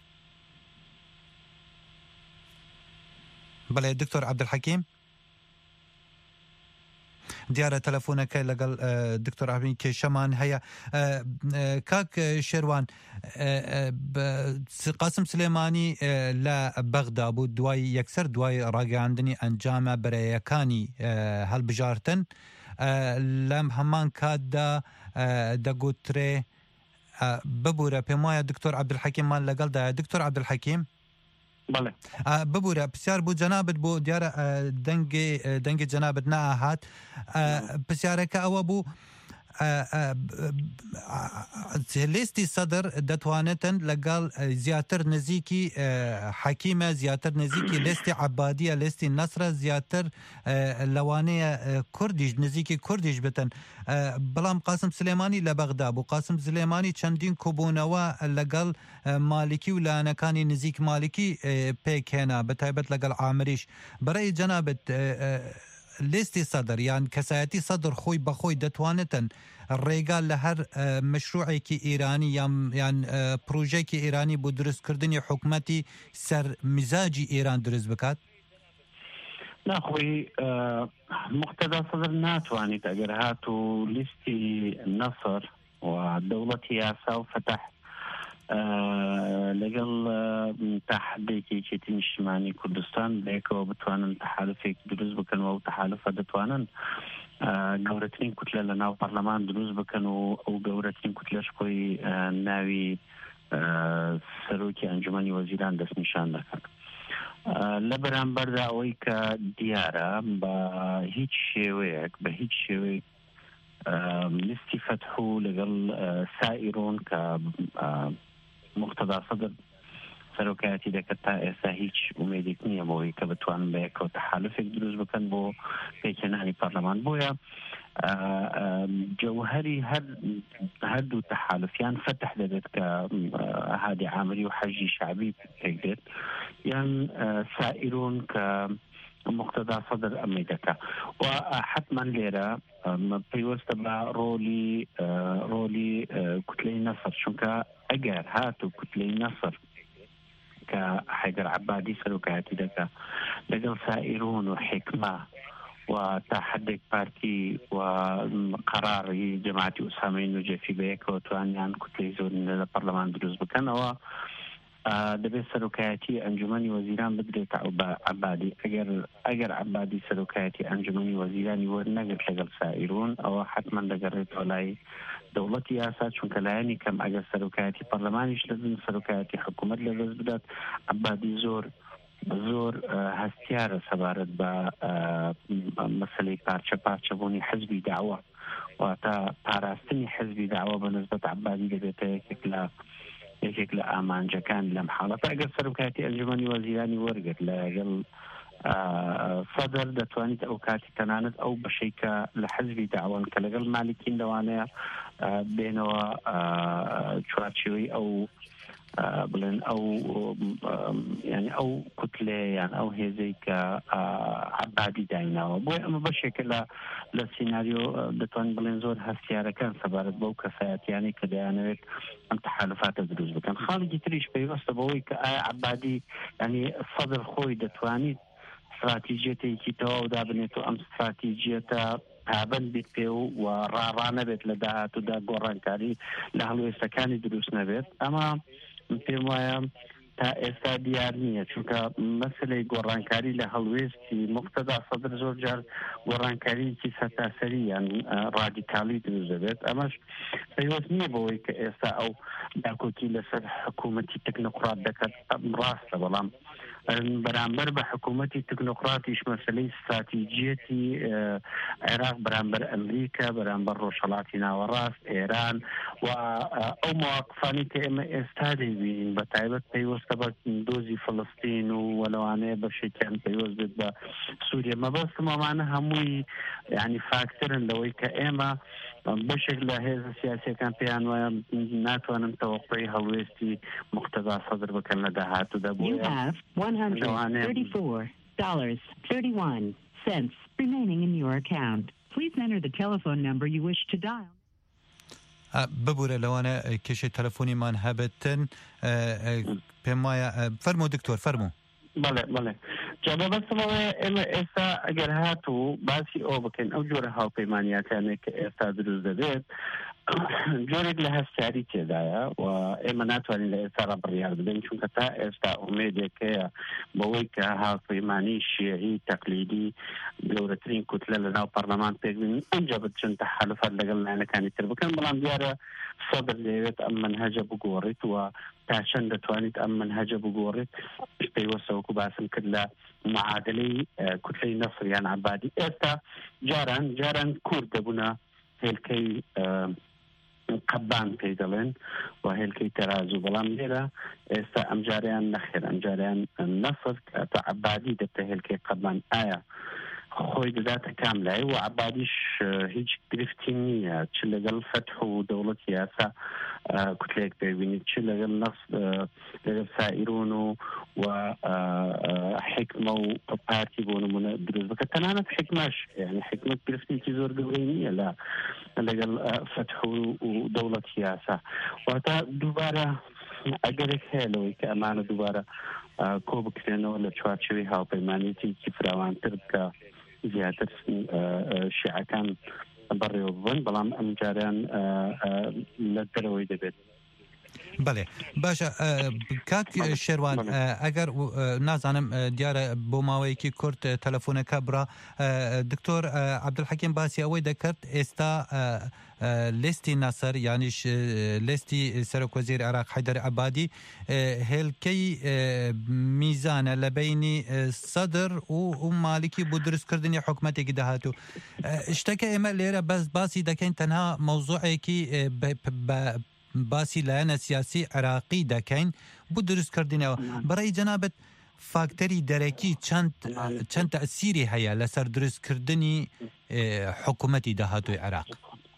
Speaker 14: بەڵێ دکتۆر عەبدولحەکیم دیارە تەلەفۆنەکە لەگەڵ دکتۆر عەبدولحەکیم کێشەمان هەیە. کاک شێروان قاسم سلێمانی لە بەغدا بوو دوای ڕاگەاندنی ئەنجامە بەرەیەکانی هەڵبژاردن لەم هەمان کاتدا دەگوترێ ببوورە پێم وایە دکتۆر عەبدولحەکیممان لەگەڵدایە. دکتۆر عەبدولحەکیم ببوورە پرسیار بوو جەنابەت بۆ دیارە دەنگی جەنابەت نەهات پرسیارەکە ئەوە بوو لیستی سەدر دەتوانێتن لەگەڵ زیاتر نزیکی حەکیمە زیاتر نزیکی لێستی عەبادیە لێستی نەسرە زیاتر لەوانەیە کوردیش نزیکی کوردیش بتن بەڵام قاسم سلێمانی لە بەغدا بوو قاسم سلێمانی چەندین کۆبوونەوە لەگەڵ مالکی و لایەنەکانی نزیک مالکی پێکهێنا بەتایبەت لەگەڵ عامریش بەڕێی جەنابەت لیستی سەدر یان کەسایەتی سەدر خۆی بەخۆی دەتوانێتن ڕێگا لە هەر مەشروعێکی ئێرانی یان پرۆژێکی ئێرانی بۆ دروستکردنی حکومەتی سەر میزاجی ئێران دروست بکات؟
Speaker 11: ناخۆی مقتەدا سەدر ناتوانێت ئەگەر هات و لیستی نەسر و دەوڵەتی یاسا و فتح لەگەڵ تحدێکی چێتی نیشتیمانی کوردستان بەیەکەوە بتوانن تحالفێک دروست بکەنەوە و تحالفە دەتوانن گەورەترین کوتلە لە ناو پەرلەمان دروست بکەن و ئەو گەورەترین کوتلەش خۆی ناوی سەرۆکی ئەنجومەنی وەزیران دەستنیشان دەکەن. لە بەرامبەردا ئەوەی کە دیارە بە هیچ شێوەیەک بە هیچ شێوەیەک لیستی فتح و لەگەڵ سائیرۆن کە مقتەدا سەدر سەرۆکایەتی دەکات تا ئێستا هیچ ئومێدێک نییە بۆی کە بتوانن بەیەکەوە تەحالفێک دروست بکەن بۆ پێکهێنانی پەرلەمان بۆیە جەوهەری هەردوو تەحالفیان فتح دەبێت کە هادی عامری و حەجی شعبی پێک دێت یان سائیرۆن کە مقتەدا سەدر ئەمەی دەکا و حتما لێرە پێوەستە بە ڕۆلی کوتلەی نەسر چونکە ئەگەر هات و کوتلەی نەسر کە حەیدەر عەبادی سەرۆکایەتی دەکا لەگەڵ سائیرۆن و حیکمە و تا حدێک پارتی و قەراری جەماعەتی ئوسامەی نوجەفی بەیەکەوە توانیان کوتلەی زۆر لە پەرلەمان دروست بکەنەوە دەبێت سەرۆکایەتی ئەنجومەنی وەزیران بدرێتە عەبادی ئەگەر عەبادی سەرۆکایەتی ئەنجومەنی وەزیرانی وەرنەگرت لەگەڵ سائیرۆن ئەوە حتما دەگەڕێتەوە لای دەوڵەتی یاسا چونکە لایەنی کەم ئەگەر سەرۆکایەتی پەرلەمانیش لەدن سەرۆکایەتی حکوومەت لەدەست بدات عەبادی زۆر هەستیارە سەبارەت بە مەسەلەی پارچەبوونی حزبی داوە و تا پاراستنی حزبی داوە بە نسبەت عەبادی دەبێتە یەکێک لە ئامانجەکان لەم حاڵەتە ئەگەر سەرۆکایەتی ئەنجومەنی وەزیرانی وەرگرت لەگەڵ سەدر دەتوانیت ئەو کاتی تەنانەت ئەو بەشەی کە لە حزبی داوان کە لەگەڵ مالکین لەوانەیە بێنەوە چوارچێوەی ئەو بڵێن ینی ئەو کوتلەیان ئەو هێزەی کە عەبادی دایناوە بۆی ئەمە بەشێکە لە سیناریۆ دەتوانین بڵێن زۆر هەستیارەکان سەبارەت بەو کەسایەتیانی کە دەیانەوێت ئەم تەحالفاتە دروست بکەن. خاڵێکی تریش پێوەستە بەوەی کە ئایا عەبادی ینی سەدر خۆی دەتوانیت استراتیژیەتێکی تەواو دابنێت و ئەم استراتیژیەتە پابند بیت پێ و ڕاڕانەبێت لە داهاتوودا گۆڕانکاری لە هەڵوێستەکانی دروست نەبێت. ئەمە پێم وایە تا ئێستا دیار نییە چونکە مەسلەی گۆڕانکاری لە هەڵوێستی مقتەدا سەدر زۆر جار گۆڕانکاریی سەتاسەری یان ڕادیکالی دروست دەبێت. ئەمەش پێوەست نییە بەوەی کە ئێستا ئەو داکۆکی لەسەر حکوومەتی تەکنۆقرات دەکات ڕاستە بەڵام بەرامبەر بە حکوومەتی تەکنۆقراتیش مەسەلەی استراتیژیەتی عێراق بەرامبەر ئەمریکا بەرامبەر ڕۆژهەڵاتی ناوەڕاست ئێران و ئەو مواقفانی کە ئێمە ئێستا دەیبینین بە تایبەت پێوەستە بە دۆزی فڵستین و وەلەوانەیە بەشێکیان پێوەست بێت بە سووریا مەبەستم ئەمانە هەمووی یعنی فاکترن لەوەی کە ئێمە بەشێک لە هێزە سیاسیەکان پێیان وایە ناتوانن تەوەقعی هەڵوێستی مقتەدا سەدر بکەن لە داهاتوودا بۆیە
Speaker 16: $134.31 remaining in your account. Please enter the telephone number you wish to dial.
Speaker 14: ببورە لەوانە کێشەی تەلەفۆنیمان هەبێتن پێم وایە فەرموو دکتۆر فەرموو.
Speaker 11: بەڵێ جابە بەسەوە ئێمە ئێستا ئەگەر هاتوو باسی ئەو بکەین ئەو جۆرە هاوپەیمانیەکانێک کە ئێستا دروست دەبێت جۆرێک لە هەستیاری تێدایە و ئێمە ناتوانین لە ئێستا ڕابڕیار بدەین چونکە تا ئێستا ئومێدێکەیە بەوەی کە هاوپەیمانی شیعی تەقلیدی گەورەترین کوتلە لە ناو پەرلەمان پێکبین ئەنجا بچن تەحالفات لەگەڵ لایەنەکانی تر بکەن بەڵام دیارە سەدر دەیەوێت ئەم منهەجە بگۆڕێت و تا چەند دەتوانیت ئەم منهەجە بگۆڕێت پێوەستە وەکو باسم کرد لە معادلەی کوتلەی نەسر یان عەبادی ئێستا جاران کورد دەبوونە
Speaker 17: هێلکەی قەبان پێی دەڵێن و هێلکەی تەرازوو بەڵام لێرە ئێستا ئەمجاریان نەخێر ئەمجاریان نەفر تا عەبادی دەبتە هێلکەی قەبان ئایا خۆی دەداتە کام لای و عەبادیش هیچ گرفتی نییە چ لەگەڵ فەتح و دەوڵەتی یاسا کوتلەیەک پێبینیت چ لەگەڵ نەفس لەگەڵ سائیرۆن و حکمە و پارتی بۆ نمونە دروست بکە تەنانەت حکمەش یعنی حکمت گرفتێکی زۆر گەورەی نییە لەگەڵ فەتح و دەوڵەتی یاسا واتە دووبارە ئەگەرێک هەیە لەوەی کە ئەمانە دووبارە کۆ بکرێنەوە لە چوارچێوەی هاوپەیمانیەتێکی فراوانتر بکە زیاتر شیعەکان بەڕێوە ببن بەڵام ئەم جاریان لە دەرەوەی دەبێت.
Speaker 14: بەڵێ باشە کاک شێروان ئەگەر نازانم دیارە بۆ ماوەیەکی کورت تەلەفۆنەکە بڕا دکتۆر عەبدولحەکیم باسی ئەوەی دەکرد ئێستا لێستی نەسەر یانیش لێستی سەرۆکوەزیر عێراق حەیدەر عەبادی هێلکەی میزانە لە بینی سەدر و مالکی بۆ دروستکردنی حکومەتێکی داهاتوو شتەکە ئێمە لێرە بەس باسی دەکەین تەنها مەوزوعێکی باسی لایەنە سیاسی عێراقی دەکەین بۆ دروستکردنەوە بەڕێی جەنابەت فاکتەری دەرەکی چەند تەئسیری هەیە لەسەر دروستکردنی حکومەتی داهاتووی عێراق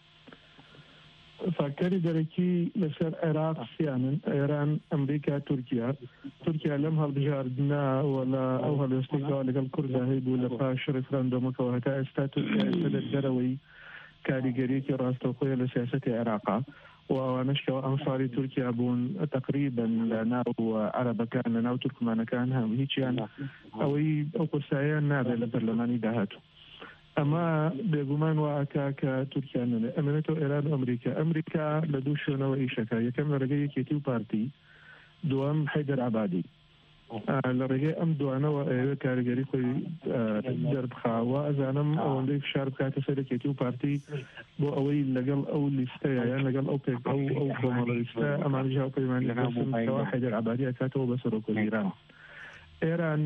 Speaker 15: فاکتەری دەرەکی لەسەر عێراق سیانن ئێران ئەمریکا تورکیا لەم هەڵبژاردنە وەلا ئەو هەڵوێستێکەوە لەگەڵ کورددا هەیە بوو لە پاش ڕێفرەندۆمەکەوە هەتا ئێستا تورکیا لە دەرەوەی کاریگەریەکی ڕاستەوخۆیە لە سیاسەتی عێراقا و ئەوانشکەوە ئەمساڵی تورکیا بوون تقریبا لە ناو عەرەبەکان لە ناو تورکمانەکان هەم هیچیان ئەوەی ئەو قورساییان نابێت لە پەرلەمانی داهاتوو ئەمە بێگومان واکە کە تورکیان ئەمێنێتەوە ئێران و ئەمریکا لە دوو شوێنەوە ئیشەکە یەکەم لە ڕێگەی یەکێتی و پارتی دووەم حەیدەر عەبادی لە ڕێگەی ئەم دوانەوە ئێوە کاریگەری خۆی دەربخاوە ئەزانم ئەوەندەی فشار بکاتە سەر یەکێتی و پارتی بۆ ئەوەی لەگەڵ ئەو لیستەیە یان لەگەڵ ئەو پێک ئەو کۆمەڵە لیستە ئەمانیش هاوپەیمانیەوە حەیدەر عەبادی ئەکاتەوە بە سەرۆکوەزیران ئێران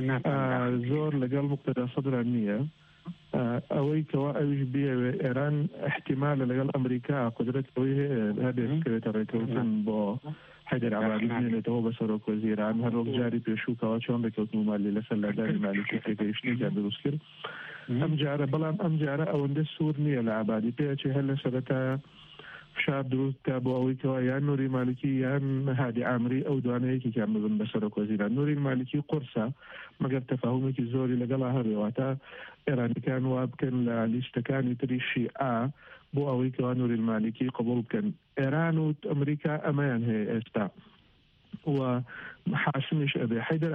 Speaker 15: زۆر لەگەڵ موقتەدا سەدران نییە ئەوەی کەوا ئەویش بێوێ ئێران احتیمالە لەگەڵ ئەمریکا قدرەت ئەوەی هەبێت بکەوێتە ڕێکەوتن بۆ حەیدەر عەبادی بێنێتەوە بە سەرۆکوەزیران هەر وەک جاری پێشووکەوە چۆن ڕێکەوتن و مالی لەسەر لاداری مالیکی تێگەیشتنێکیان دروست کرد ئەم جارە بەڵام ئەم جارە ئەوەندە سوور نییە لە عەبادی پێچێ هەر لە سەرەتا فشار دروستکە بۆ ئەوەی کەوا یان نوری مالکی یان هادی عامری ئەو دوانەیەکێکیان ببن بە سەرۆکوەزیران نوری مالکی قورسە مەگەر تەفاهومێکی زۆری لەگەڵا هەبێواتە ئێرانیەکان وا بکەن لە لیستەکانی تری شیعە بۆ ئەوەی کەوا نوری مالکی قبول بکەن ئێران و ئەمریکا ئەمەیان هەیە ئێستا و حاشمیش ئەبێ حەیدەر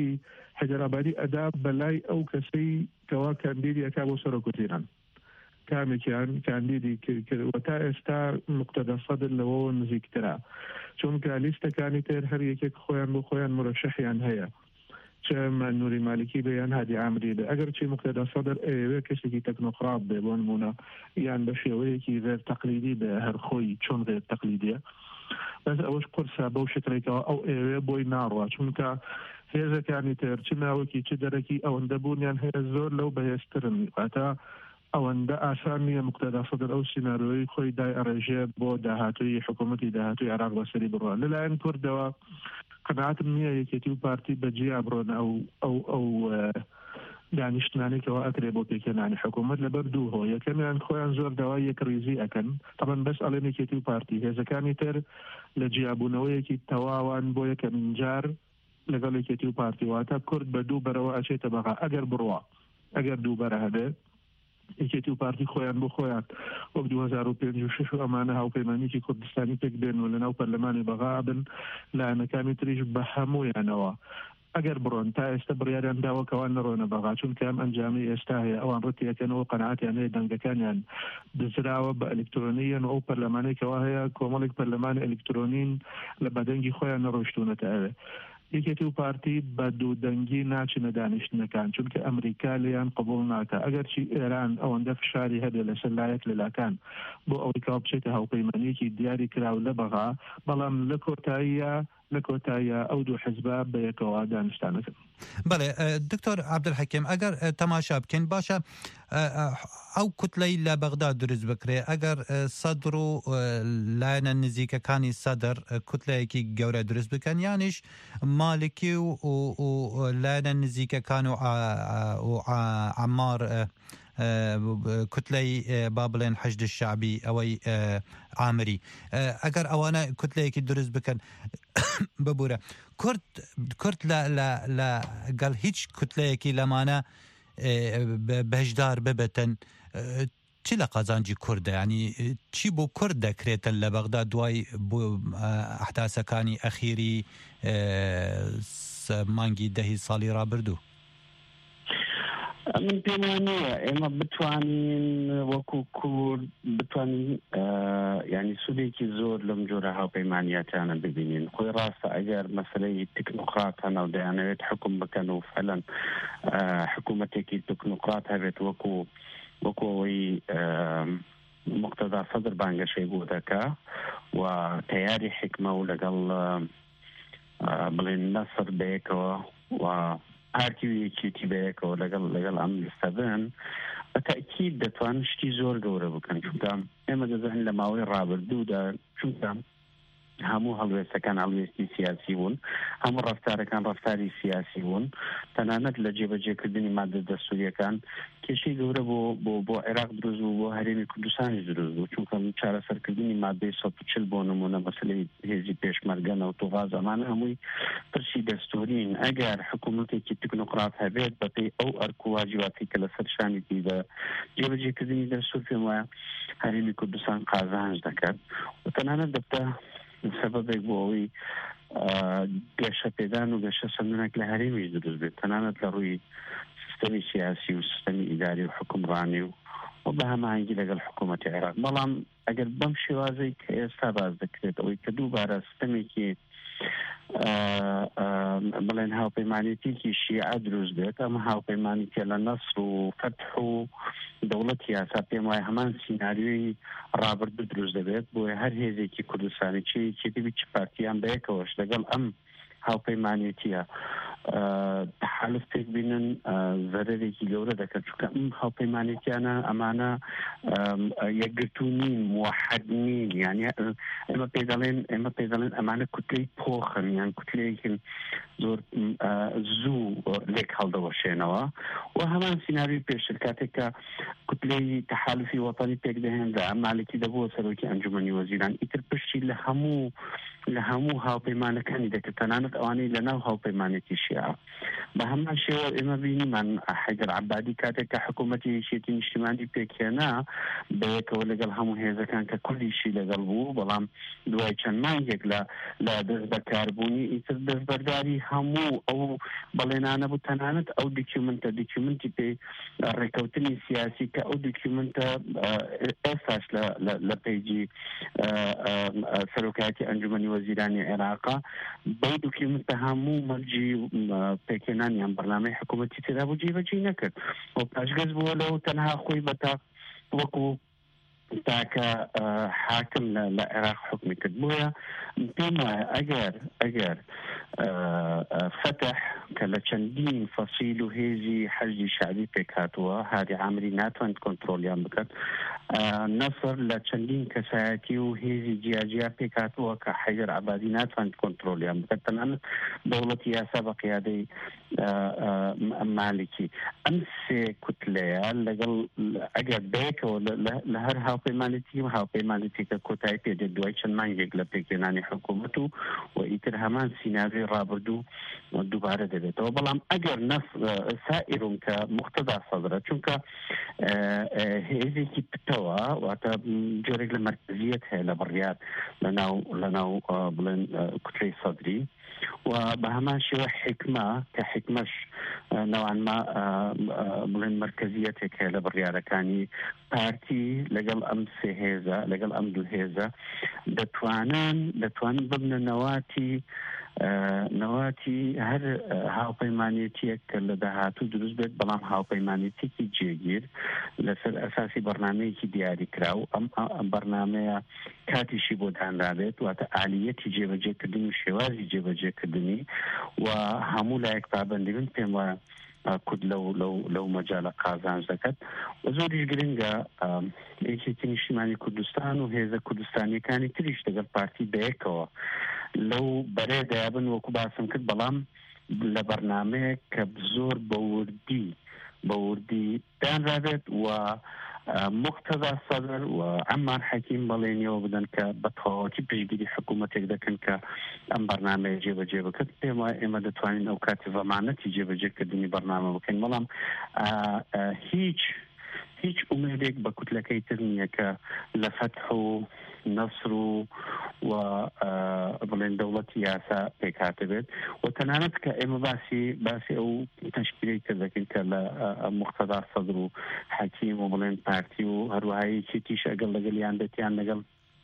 Speaker 15: عەبادی ئەدا بەلای ئەو کەسەی کەوا کاندیدی ئەکا بۆ سەرۆکوەزیران کامێکیان کاندیدی کردوە تا ئێستا موقتەدا سەدر لەوە نزیکترا چونکە لیستەکانی تر هەر یەکێک خۆیان بۆ خۆیان مرەشەحیان هەیە چه نوری مالکی بێ یان هادی عامری بێ ئەگەر چی موقتەدا سەدر ئەوێ کەسێکی تەکنۆقرات بێ بۆ نمونە یان بە شێوەیەکی غێر تەقلیدی بێ هەر خۆی چۆن غێر تەقلیدیە بەس ئەوەش قورسە بەو شکلێکەوە ئەو ئێوێ بۆی ناڕوە چونکە هێزەکانی تر چ ناوەکی چ دەرەکی ئەوەندە بوونیان هەیە زۆر لەو بەهێزترن واتە ئەوەندە ئاسان نییە موقتەدا سەدر ئەو سیناریۆی خۆی دای ئەڕێژێ بۆ داهاتووی حکوومەتی داهاتووی عێراق بەسەری بڕوە لەلایەن کوردەوە قەناعەتم نییە یەکێتی و پارتی بەجیا بڕۆن ئەو دانیشتمانێکەوە ئەکرێ بۆ پێکێنانی حکوومەت لەبەر دوو هۆ یەکەمیان خۆیان زۆر داوای یەک ڕیزی ئەکەن تەمەن بەس ئەڵێن یەکێتی و پارتی هێزەکانی تر لە جیابوونەوەیەکی تەواوان بۆ یەکەمین جار لەگەڵ یەکێتی و پارتی واتە کورد بە دوو بەرەوە ئەچێتە بەغا ئەگەر بڕوە ئەگەر دوو بەرە هەبێت یەکێتی و پارتی خۆیان بۆ خۆیان وەک 2005 و ئەمانە هاوپەیمانیی کوردستانی پێک بێن و لەناو پەرلەمانی بەغا بن لایەنەکانی تریش بە هەموویانەوە ئەگەر بڕۆن تا ئێستا بڕیاریان داوەکەوان نەڕۆنە بەغا چونکە ئەم ئەنجامی ئێستا هەیە ئەوان ڕەتیەکەنەوە قەناعەتیان هەیە دەنگەکانیان دزراوە بە ئەلکترۆنیەن و ئەو پەرلەمانێکەوە هەیە کۆمەڵێک پەرلەمانی ئەلکترۆنین لە بەدەنگی خۆیان نەڕۆشتونەتە ئەوێ یەکێتی و پارتی بە دوودەنگی ناچنە دانیشتنەکان چونکە ئەمریکا لیان قبول ناکە ئەگەر چی ئێران ئەوەندە فشاری هەبێ لەسەر لایەک لەلاکان بۆ ئەوەی کەوا بچێتە هاوپەیمانیەکی دیاری کراو لە بەغا بەڵام لە کۆتاییە لە کۆتاییە ئەو دوو حزبە بەیەکەوە دانیشتانەکەن.
Speaker 14: بەڵێ دکتۆر عەبدولحەکیم ئەگەر تەماشا بکەین باشە ئەو کوتلەی لە بەغدا دروست بکرێ ئەگەر سەدر و لایەنە نزیکەکانی سەدر کوتلەیەکی گەورە دروست بکەن یانیش مالکی و لایەنە نزیکەکان و عەمار کوتلەی با بڵێن حەشد شعبی ئەوەی عامری ئەگەر ئەوانە کوتلەیەکی دروست بکەن ببوورە کورد لە گەڵ هیچ کوتلەیەکی لەمانە بەشدار ببێتن چی لە قازانجی کوردە ینی چی بۆ کورد دەکرێتن لە بەغدا دوای بۆ ئەحداسەکانی ئەخیری مانگی دەهی ساڵی ڕابردوو؟
Speaker 17: من پێم وانییە ئێمە بتوانین وەکو کورد بتوانین ینی سوودێکی زۆر لەم جۆرە هاوپەیمانیەتانە ببینین. خۆی ڕاستە ئەگەر مەسەلەی تکنۆقراتانە و دەیانەوێت حکوم بکەن و فەلەن حکوومەتێکی تکنۆقرات هەبێت وەکو ئەوەی مقتەدا سەدر بانگەشەی بۆ دەکا و تەیاری حکمە و لەگەڵ بڵێن نەسر بەیەکەوە و پارتیویەکیتی بەیەکەوە لەگەڵ ئەم لستە بن بەتەکید دەتوانن شتی زۆر گەورە بکەن چونکە ئێمە دەزانین لە ماوەی ڕابردوودا چونکە هەموو هەڵوێستەکان هەڵوێستی سیاسی بوون هەموو ڕەفتارەکان ڕەفتاری سیاسی بوون تەنانەت لە جێبەجێکردنی مادە دەستوریەکان کێشەی گەورە بۆ عێراق دروست بوو بۆ هەرێمی کوردستانی دروست بوو چونکە چارەسەرکردنی مادەی 140 بۆ نمونە مەسەلەی هێزی پێشمەرگە نەوتوغاز ئەمانە هەمووی پرسی دەستورین ئەگەر حکوومەتێکی تکنۆقرات هەبێت بەپێی ئەو ئەرک و واجباتی کە لەسەر شانی دیدە جێبەجێکردنی دەستور پێم وایە هەرێمی کوردستان قازانج دەکات و تەنانەت دەبتە سببێک بۆ ئەوەی گەشە پێدان و گەشە سەندنێک لە هەرێمیش دروست بێت تەنانەت لە ڕووی سیستەمی سیاسی و سیستەمی ئیداری و حکومڕانی و بە هەماهەنگی لەگەڵ حکوومەتی عێراق. بەڵام ئەگەر بەم شێوازەی کە ئێستا باز دەکرێت ئەوەی کە دووبارە سیستەمێکی بڵێن هاوپەیمانێتێکی شیعە دروست بێت ئەمە هاوپەیمانێتە لە نەسر و فەتح و دەوڵەتی یاسا پێم وایە هەمان سیناریۆی ڕابردوو دروست دەبێت بۆیە هەر هێزێکی کوردستانی چێتی چ پارتیان بەیەکەوەش لەگەڵ ئەم هاوپەیمانێتیە تحالف پێک بینن زەرێکی گەورە دەکەن چونکە ئەم هاوپەیمانێتیانە ئەمانە یەکگرتوو نین موحد نین یعنی ئێمە پێ دەڵێن ئەمانە کوتلەی پۆخن یان کوتلەیەکن زۆر زوو لێک هەڵدەوەشێنەوە و هەمان سیناریۆی پێشتر کاتێک کە کوتلەی تحالفی وەتانی پێک دەهێندا مالکی دەبووە سەرۆکی ئەنجومەنی وەزیران ئیتر پشتی لە هەموو هاوپەیمانەکانی دەکرد تەنانەت ئەوانەی لەناو هاوپەیمانێتی شیعە بە هەمان شێوە ئێمە بینیمان حەیدەر عەبادی کاتێک کە حکوومەتی یەکێتی نیشتیمانی پێکهێنا بەیەکەوە لەگەڵ هەموو هێزەکان کە کوردیشی لەگەڵ بوو بەڵام دوای چەند مانگێک لە دەست بەکاربوونی ئیتر دەستبەرداری هەموو ئەو بەڵێنانە بوو تەنانەت ئەو دیکیومنتی پێی ڕێکەوتنی سیاسی کە ئەو دیکیومنتە ئێستاش لە پەیجی سەرۆکایەتی ئەنجومەنی وەزیرانی عێراقا بەو دیکیومنتە هەموو مەرجی پێکهێنانیان بەرنامەی حکوومەتی تێدا بوو جێبەجێ نەکرد و پاشگەز بووە لەو تەنها خۆی بەتا وەکو تاکە حاکم لە عێراق حکمی کرد بۆیە پێم وایە ئەگەر فتح کە لە چەندین فەسیل و هێزی حەشدی شعبی پێکهاتووە هادی عامری ناتوانێت کۆنتڕۆلیان بکات نەسر لە چەندین کەسایەتی و هێزی جیاجیا پێکهاتووە کە حەیدەر عەبادی ناتوانێت کۆنتڕۆلیان بکات تەنانەت دەوڵەتی یاسا بە قیادەی مالکی ئەم سێ کوتلەیە لەگەڵ ئەگەر بەیەکەوە لە هەر هاوپەیمانێتی کە کۆتایی پێدێت دوای چەند مانگێک لە پێکهێنانی حکوومەت و ئیتر هەمان سیناریۆی ڕابردوو دووبارە دەبێتەوە بەڵام ئەگەر سائرم کە مقتەدا سەدرە چونکە هێزێکی پتەوە واتە جۆرێک لە مەرکەزیەت هەیە لە بڕیار لەناو بڵێن کوتلەی سەدری و بە هەمان شێوە حکمە کە حکمەش نەوانما بڵێن مەرکەزیەتێک هەیە لە بڕیارەکانی پارتی لەگەڵ ئەم سێ هێزە لەگەڵ ئەم دوو هێزە دەتوانن ببنە نەواتی هەر هاوپەیمانێتیەک کە لە داهاتوو دروست بێت بەڵام هاوپەیمانێتێکی جێگیر لەسەر ئەساسی بەرنامەیەکی دیاریکراو ئەم بەرنامەیە کاتیشی بۆ دانرابێت واتە ئالیەتی جێبەجێکردنی و شێوازی جێبەجێکردنی و هەموو لایەک پابەندی بن پێم وایە کورد لەو مەجالە قازانج دەکات و زۆریش گرنگە یەکێتی نیشتیمانی کوردستان و هێزە کوردستانیەکانی تریش لەگەڵ پارتی بەیەکەوە لەو بەرێ دەیابن وەکو باسم کرد بەڵام لە بەرنامەیەک کە زۆر بەوردی دانرابێت و مقتەدا سەدر و عەمار حەکیم بەڵێنیەوە بدەن کە بە تەواوەتی پشتگیری حکوومەتێک دەکەن کە ئەم بەرنامەیە جێبەجێ بکات پێم وایە ئێمە دەتوانین ئەو کاتی زەمانەتی جێبەجێکردنی بەرنامە بکەین بەڵام هیچ ئومێدێک بە کوتلەکەی تر نییە کە لە فەتح و نەسر و بڵێن دەوڵەتی یاسا پێکهاتە بێت و تەنانەت کە ئێمە باسی ئەو تەشکیلەی تر دەکەین کە لە مقتەدا سەدر و حەکیم و بڵێن پارتی و هەروەهایەکی تیش ئەگەڵ لەگەڵیان بێتیان لەگەڵ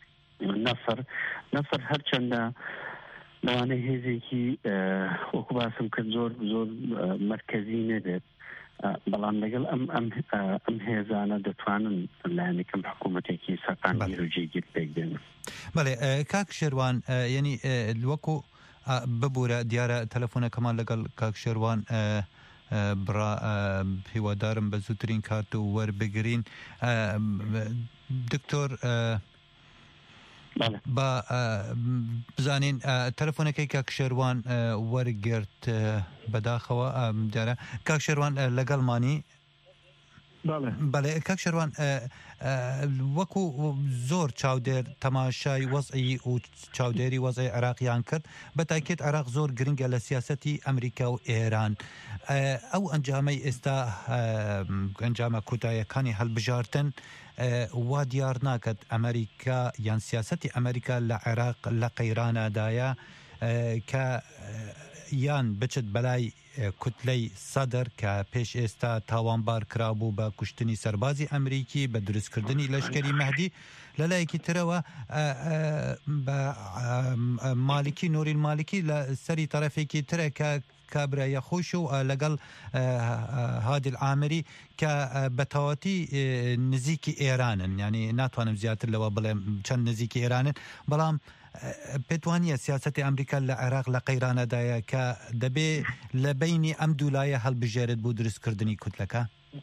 Speaker 17: نەسر هەرچەندە لەوانەیە هێزێکی وەکو باسم کرد زۆر مرکزی نەبێت بەڵام لەگەڵ ئەم هێزانە دەتوانن لایەنێکم حکوومەتێکی سەقاندیر و جێگیر پێک دێن.
Speaker 14: بەڵێ کاک شێروان یعنی وەکو ببوورە دیارە تەلەفۆنەکەمان لەگەڵ کاک شێروان بڕا هیوادارم بە زووترین کات و وەربگرین دکتۆر بە بزانین تەلەفۆنەکەی کاک شێروان وەرگرت بەداخەوە دیارە کاک شێروان لەگەڵمانی بەڵێ کاک شێروان وەکو زۆر چاودێر تەماشای وەزعی و چاودێری وەزعی عێراقیان کرد بەتاکێت عێراق زۆر گرنگە لە سیاسەتی ئەمریکا و ئێران ئەو ئەنجامەی ئێستا ئەنجامە کۆتاییەکانی هەڵبژاردن وا دیار ناکات ئەمریکا یان سیاسەتی ئەمریکا لە عێراق لە قەیرانەدایە کە یان بچت بەلای کوتلەی سەدر کە پێش ئێستا تاوانبار کرابوو بە کوشتنی سەربازی ئەمریکی بە دروستکردنی لەشکری مەهدی لەلایەکی ترەوە بە مالکی نوریل مالکی لە سەری تەرەفێکی ترە کە کابرایە خۆش و لەگەڵ هادی العامری کە بەتەواتی نزیکی ئێرانن ینی ناتوانم زیاتر لەوە بڵێم چەند نزیکی ئێرانن بەڵام پێتوانیە سیاسەتی ئەمریکا لە عێراق لە قەیرانەدایە کە دەبێ لە بینی ئەم دوولایە هەڵبژێرێت بۆ دروستکردنی کوتلەکە.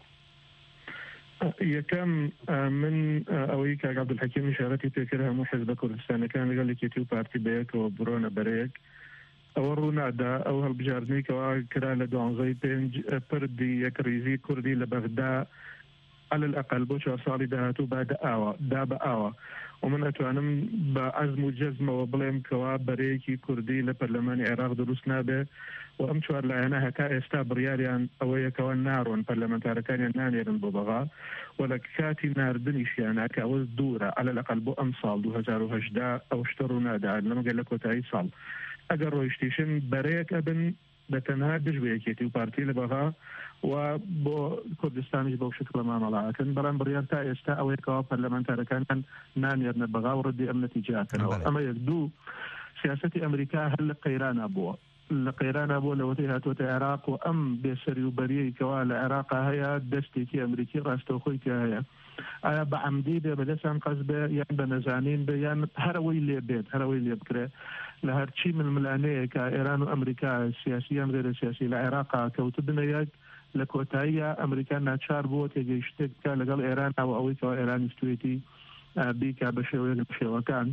Speaker 15: یەکەم من ئەوەی کاک عەبدولحەکیم ئیشارەتی پێکرد هەموو حیزبە کوردستانەکان لەگەڵ یەکێتی و پارتی بەیەکەوە بڕۆنە بەرەیەک ئەوە ڕوونادا ئەو هەڵبژاردنەی کەوا کرا لە 12 پردی یەک ریزی کوردی لە بەغدا على الأقل بۆ 4 ساڵی داهاتوو دا بە ئاوە ومن ئەتوانم بە عەزم و جەزمەوە بڵێم کەوا بەرەیەکی کوردی لە پەرلەمانی عێراق دروست نابێ و ئەم 4 لایەنە هەتا ئێستا بڕیاریان ئەوەیەکەوە ناڕۆن پەرلەمەنتارەکانیان نانێرن بۆ بەغا و لە کاتی ناردنیشیانە کە ئەوە دوورە على الأقل بۆ ئەم ساڵ 2018 ئەو شتە ڕوونادا لەمەگەل لە کۆتایی ساڵ ئەگەر ڕۆیشتیشن بەرەیەک ئەبن بەتەنها دژ بە یەکێتی و پارتی لە بەغا و بۆ کوردستانیش بەو شکڵە مامەڵاکن بەڵام بڕیار تا ئێستا ئەوەیەکەوە پەرلەمەنتارەکان نانێرنە بەغا و ڕەدی ئەم نەتیجەکەنەوە ئەمە یەک دوو سیاسەتی ئەمریکا هەر لە قەیرانە بووە لەوەتەی هاتوۆتە عێراق و ئەم بێسەری و بەریەکەوە لە عێراقا هەیە دەستێکی ئەمریکی ڕاستەوخۆی کە هەیە ئایا بە عەمدی بێ بەدەستان قەس بێ یان بە نەزانین بێ یان هەرەوەی لێ بێت هەرەوەی لێ بکرێ لە هەرچی ململانەیە کە ئێران و ئەمریکا سیاسی یان غێرە سیاسی لە عێراقا کەوت بنە یەک لە کۆتاییە ئەمریکا ناچار بووە تێگەیشتێک بکە لەگەڵ ئێران ئەو ئەوەی کەەوە ئێرانی ستوێتی بیکا بە شێوەیە لە شێوەکان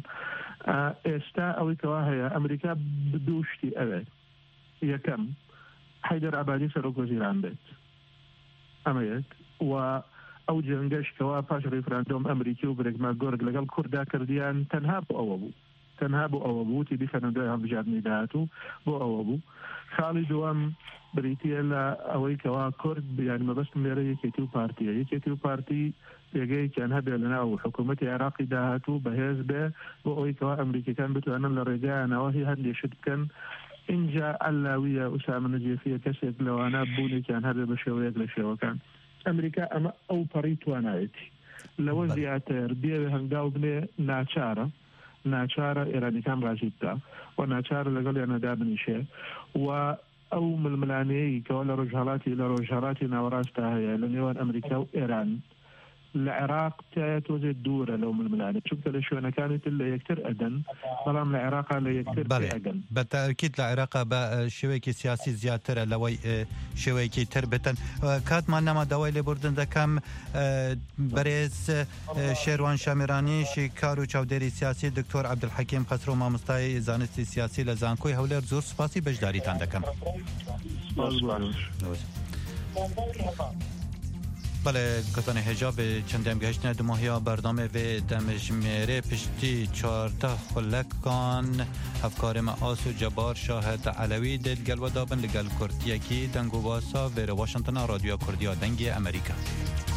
Speaker 15: ئێستا ئەوەی کەوا هەیە ئەمریکا دوو شتی ئەوێت یەکەم حەیدەر عەبادی سەرۆکوەزیران بێت ئەمە یەک و ئەو جەنگەشتەوە پاش ڕێفراندۆم ئەمریکی و برێکما گۆرگ لەگەڵ کووردا کردیان تەنها بۆ ئەوە بوو تیبی خەنەندۆی هەڵبژاردننی داهاتوو بۆ ئەوە بوو خاڵی دووەم بریتە لە ئەوەی کەوا کورد بیان مەبەستم لێرە یەکێتی و پارتیە یەکێتی و پارتی پێگەیەکیان هەبێ لەناو حکوومەتی عێراقی داهاتوو بەهێز بێ بۆ ئەوەی کەوا ئەمریکەکان بتوانن لە ڕێگایانەوە هی هەندێشت بکەن اینجا ئەلاویە ئوسامە نەجێفیە کەسێک لەوانە بوونێکیان هەبێ بە شێوەیەک لە شێوەکان ئەمریکا ئەمە ئەو پەڕی توانایەتی لەوە زیاتر دێوێ هەنگاو بنێ ناچارە ئێرانیەکان ڕازی بکە و ناچارە لەگەڵ یانەدا بنیشێ و ئەو ململانەیە کەەوە لە ڕۆژهەڵاتی ناوەڕاستە هەیە لە نێوان ئەمریکا و ئێران لە عێراق تۆزێت دوورە لەو ململانێت چونکە لە شوێنەکانی تر لە یەکتر ئەدەن بەڵام لە عێراقا لە یەکتر ئەگەن
Speaker 14: بەتاکید لە عێراقا بە شێوەیەکی سیاسی زیاترە لەوەی شێوەیەکی تر بتن کاتمان نەما داوای لێبوردن دەکەم بەرێز شێروان شامیرانیشی کار و چاودێری سیاسی دکتۆر عەبدولحەکیم قەسرۆ مامۆستای زانستی سیاسی لە زانکۆی هەولێر زۆر سوپاسی بەشداریتان دەکەم. بله کتان حجاب چندم گشتن دماهیا برنامه و دمجمره پشتی 14 خلکان افکار ما آسو جبار شاهد علوی دل گل و دابن لگل کردیکی دنگو باسا و واشنطن رادیو کردیا دنگی امریکا.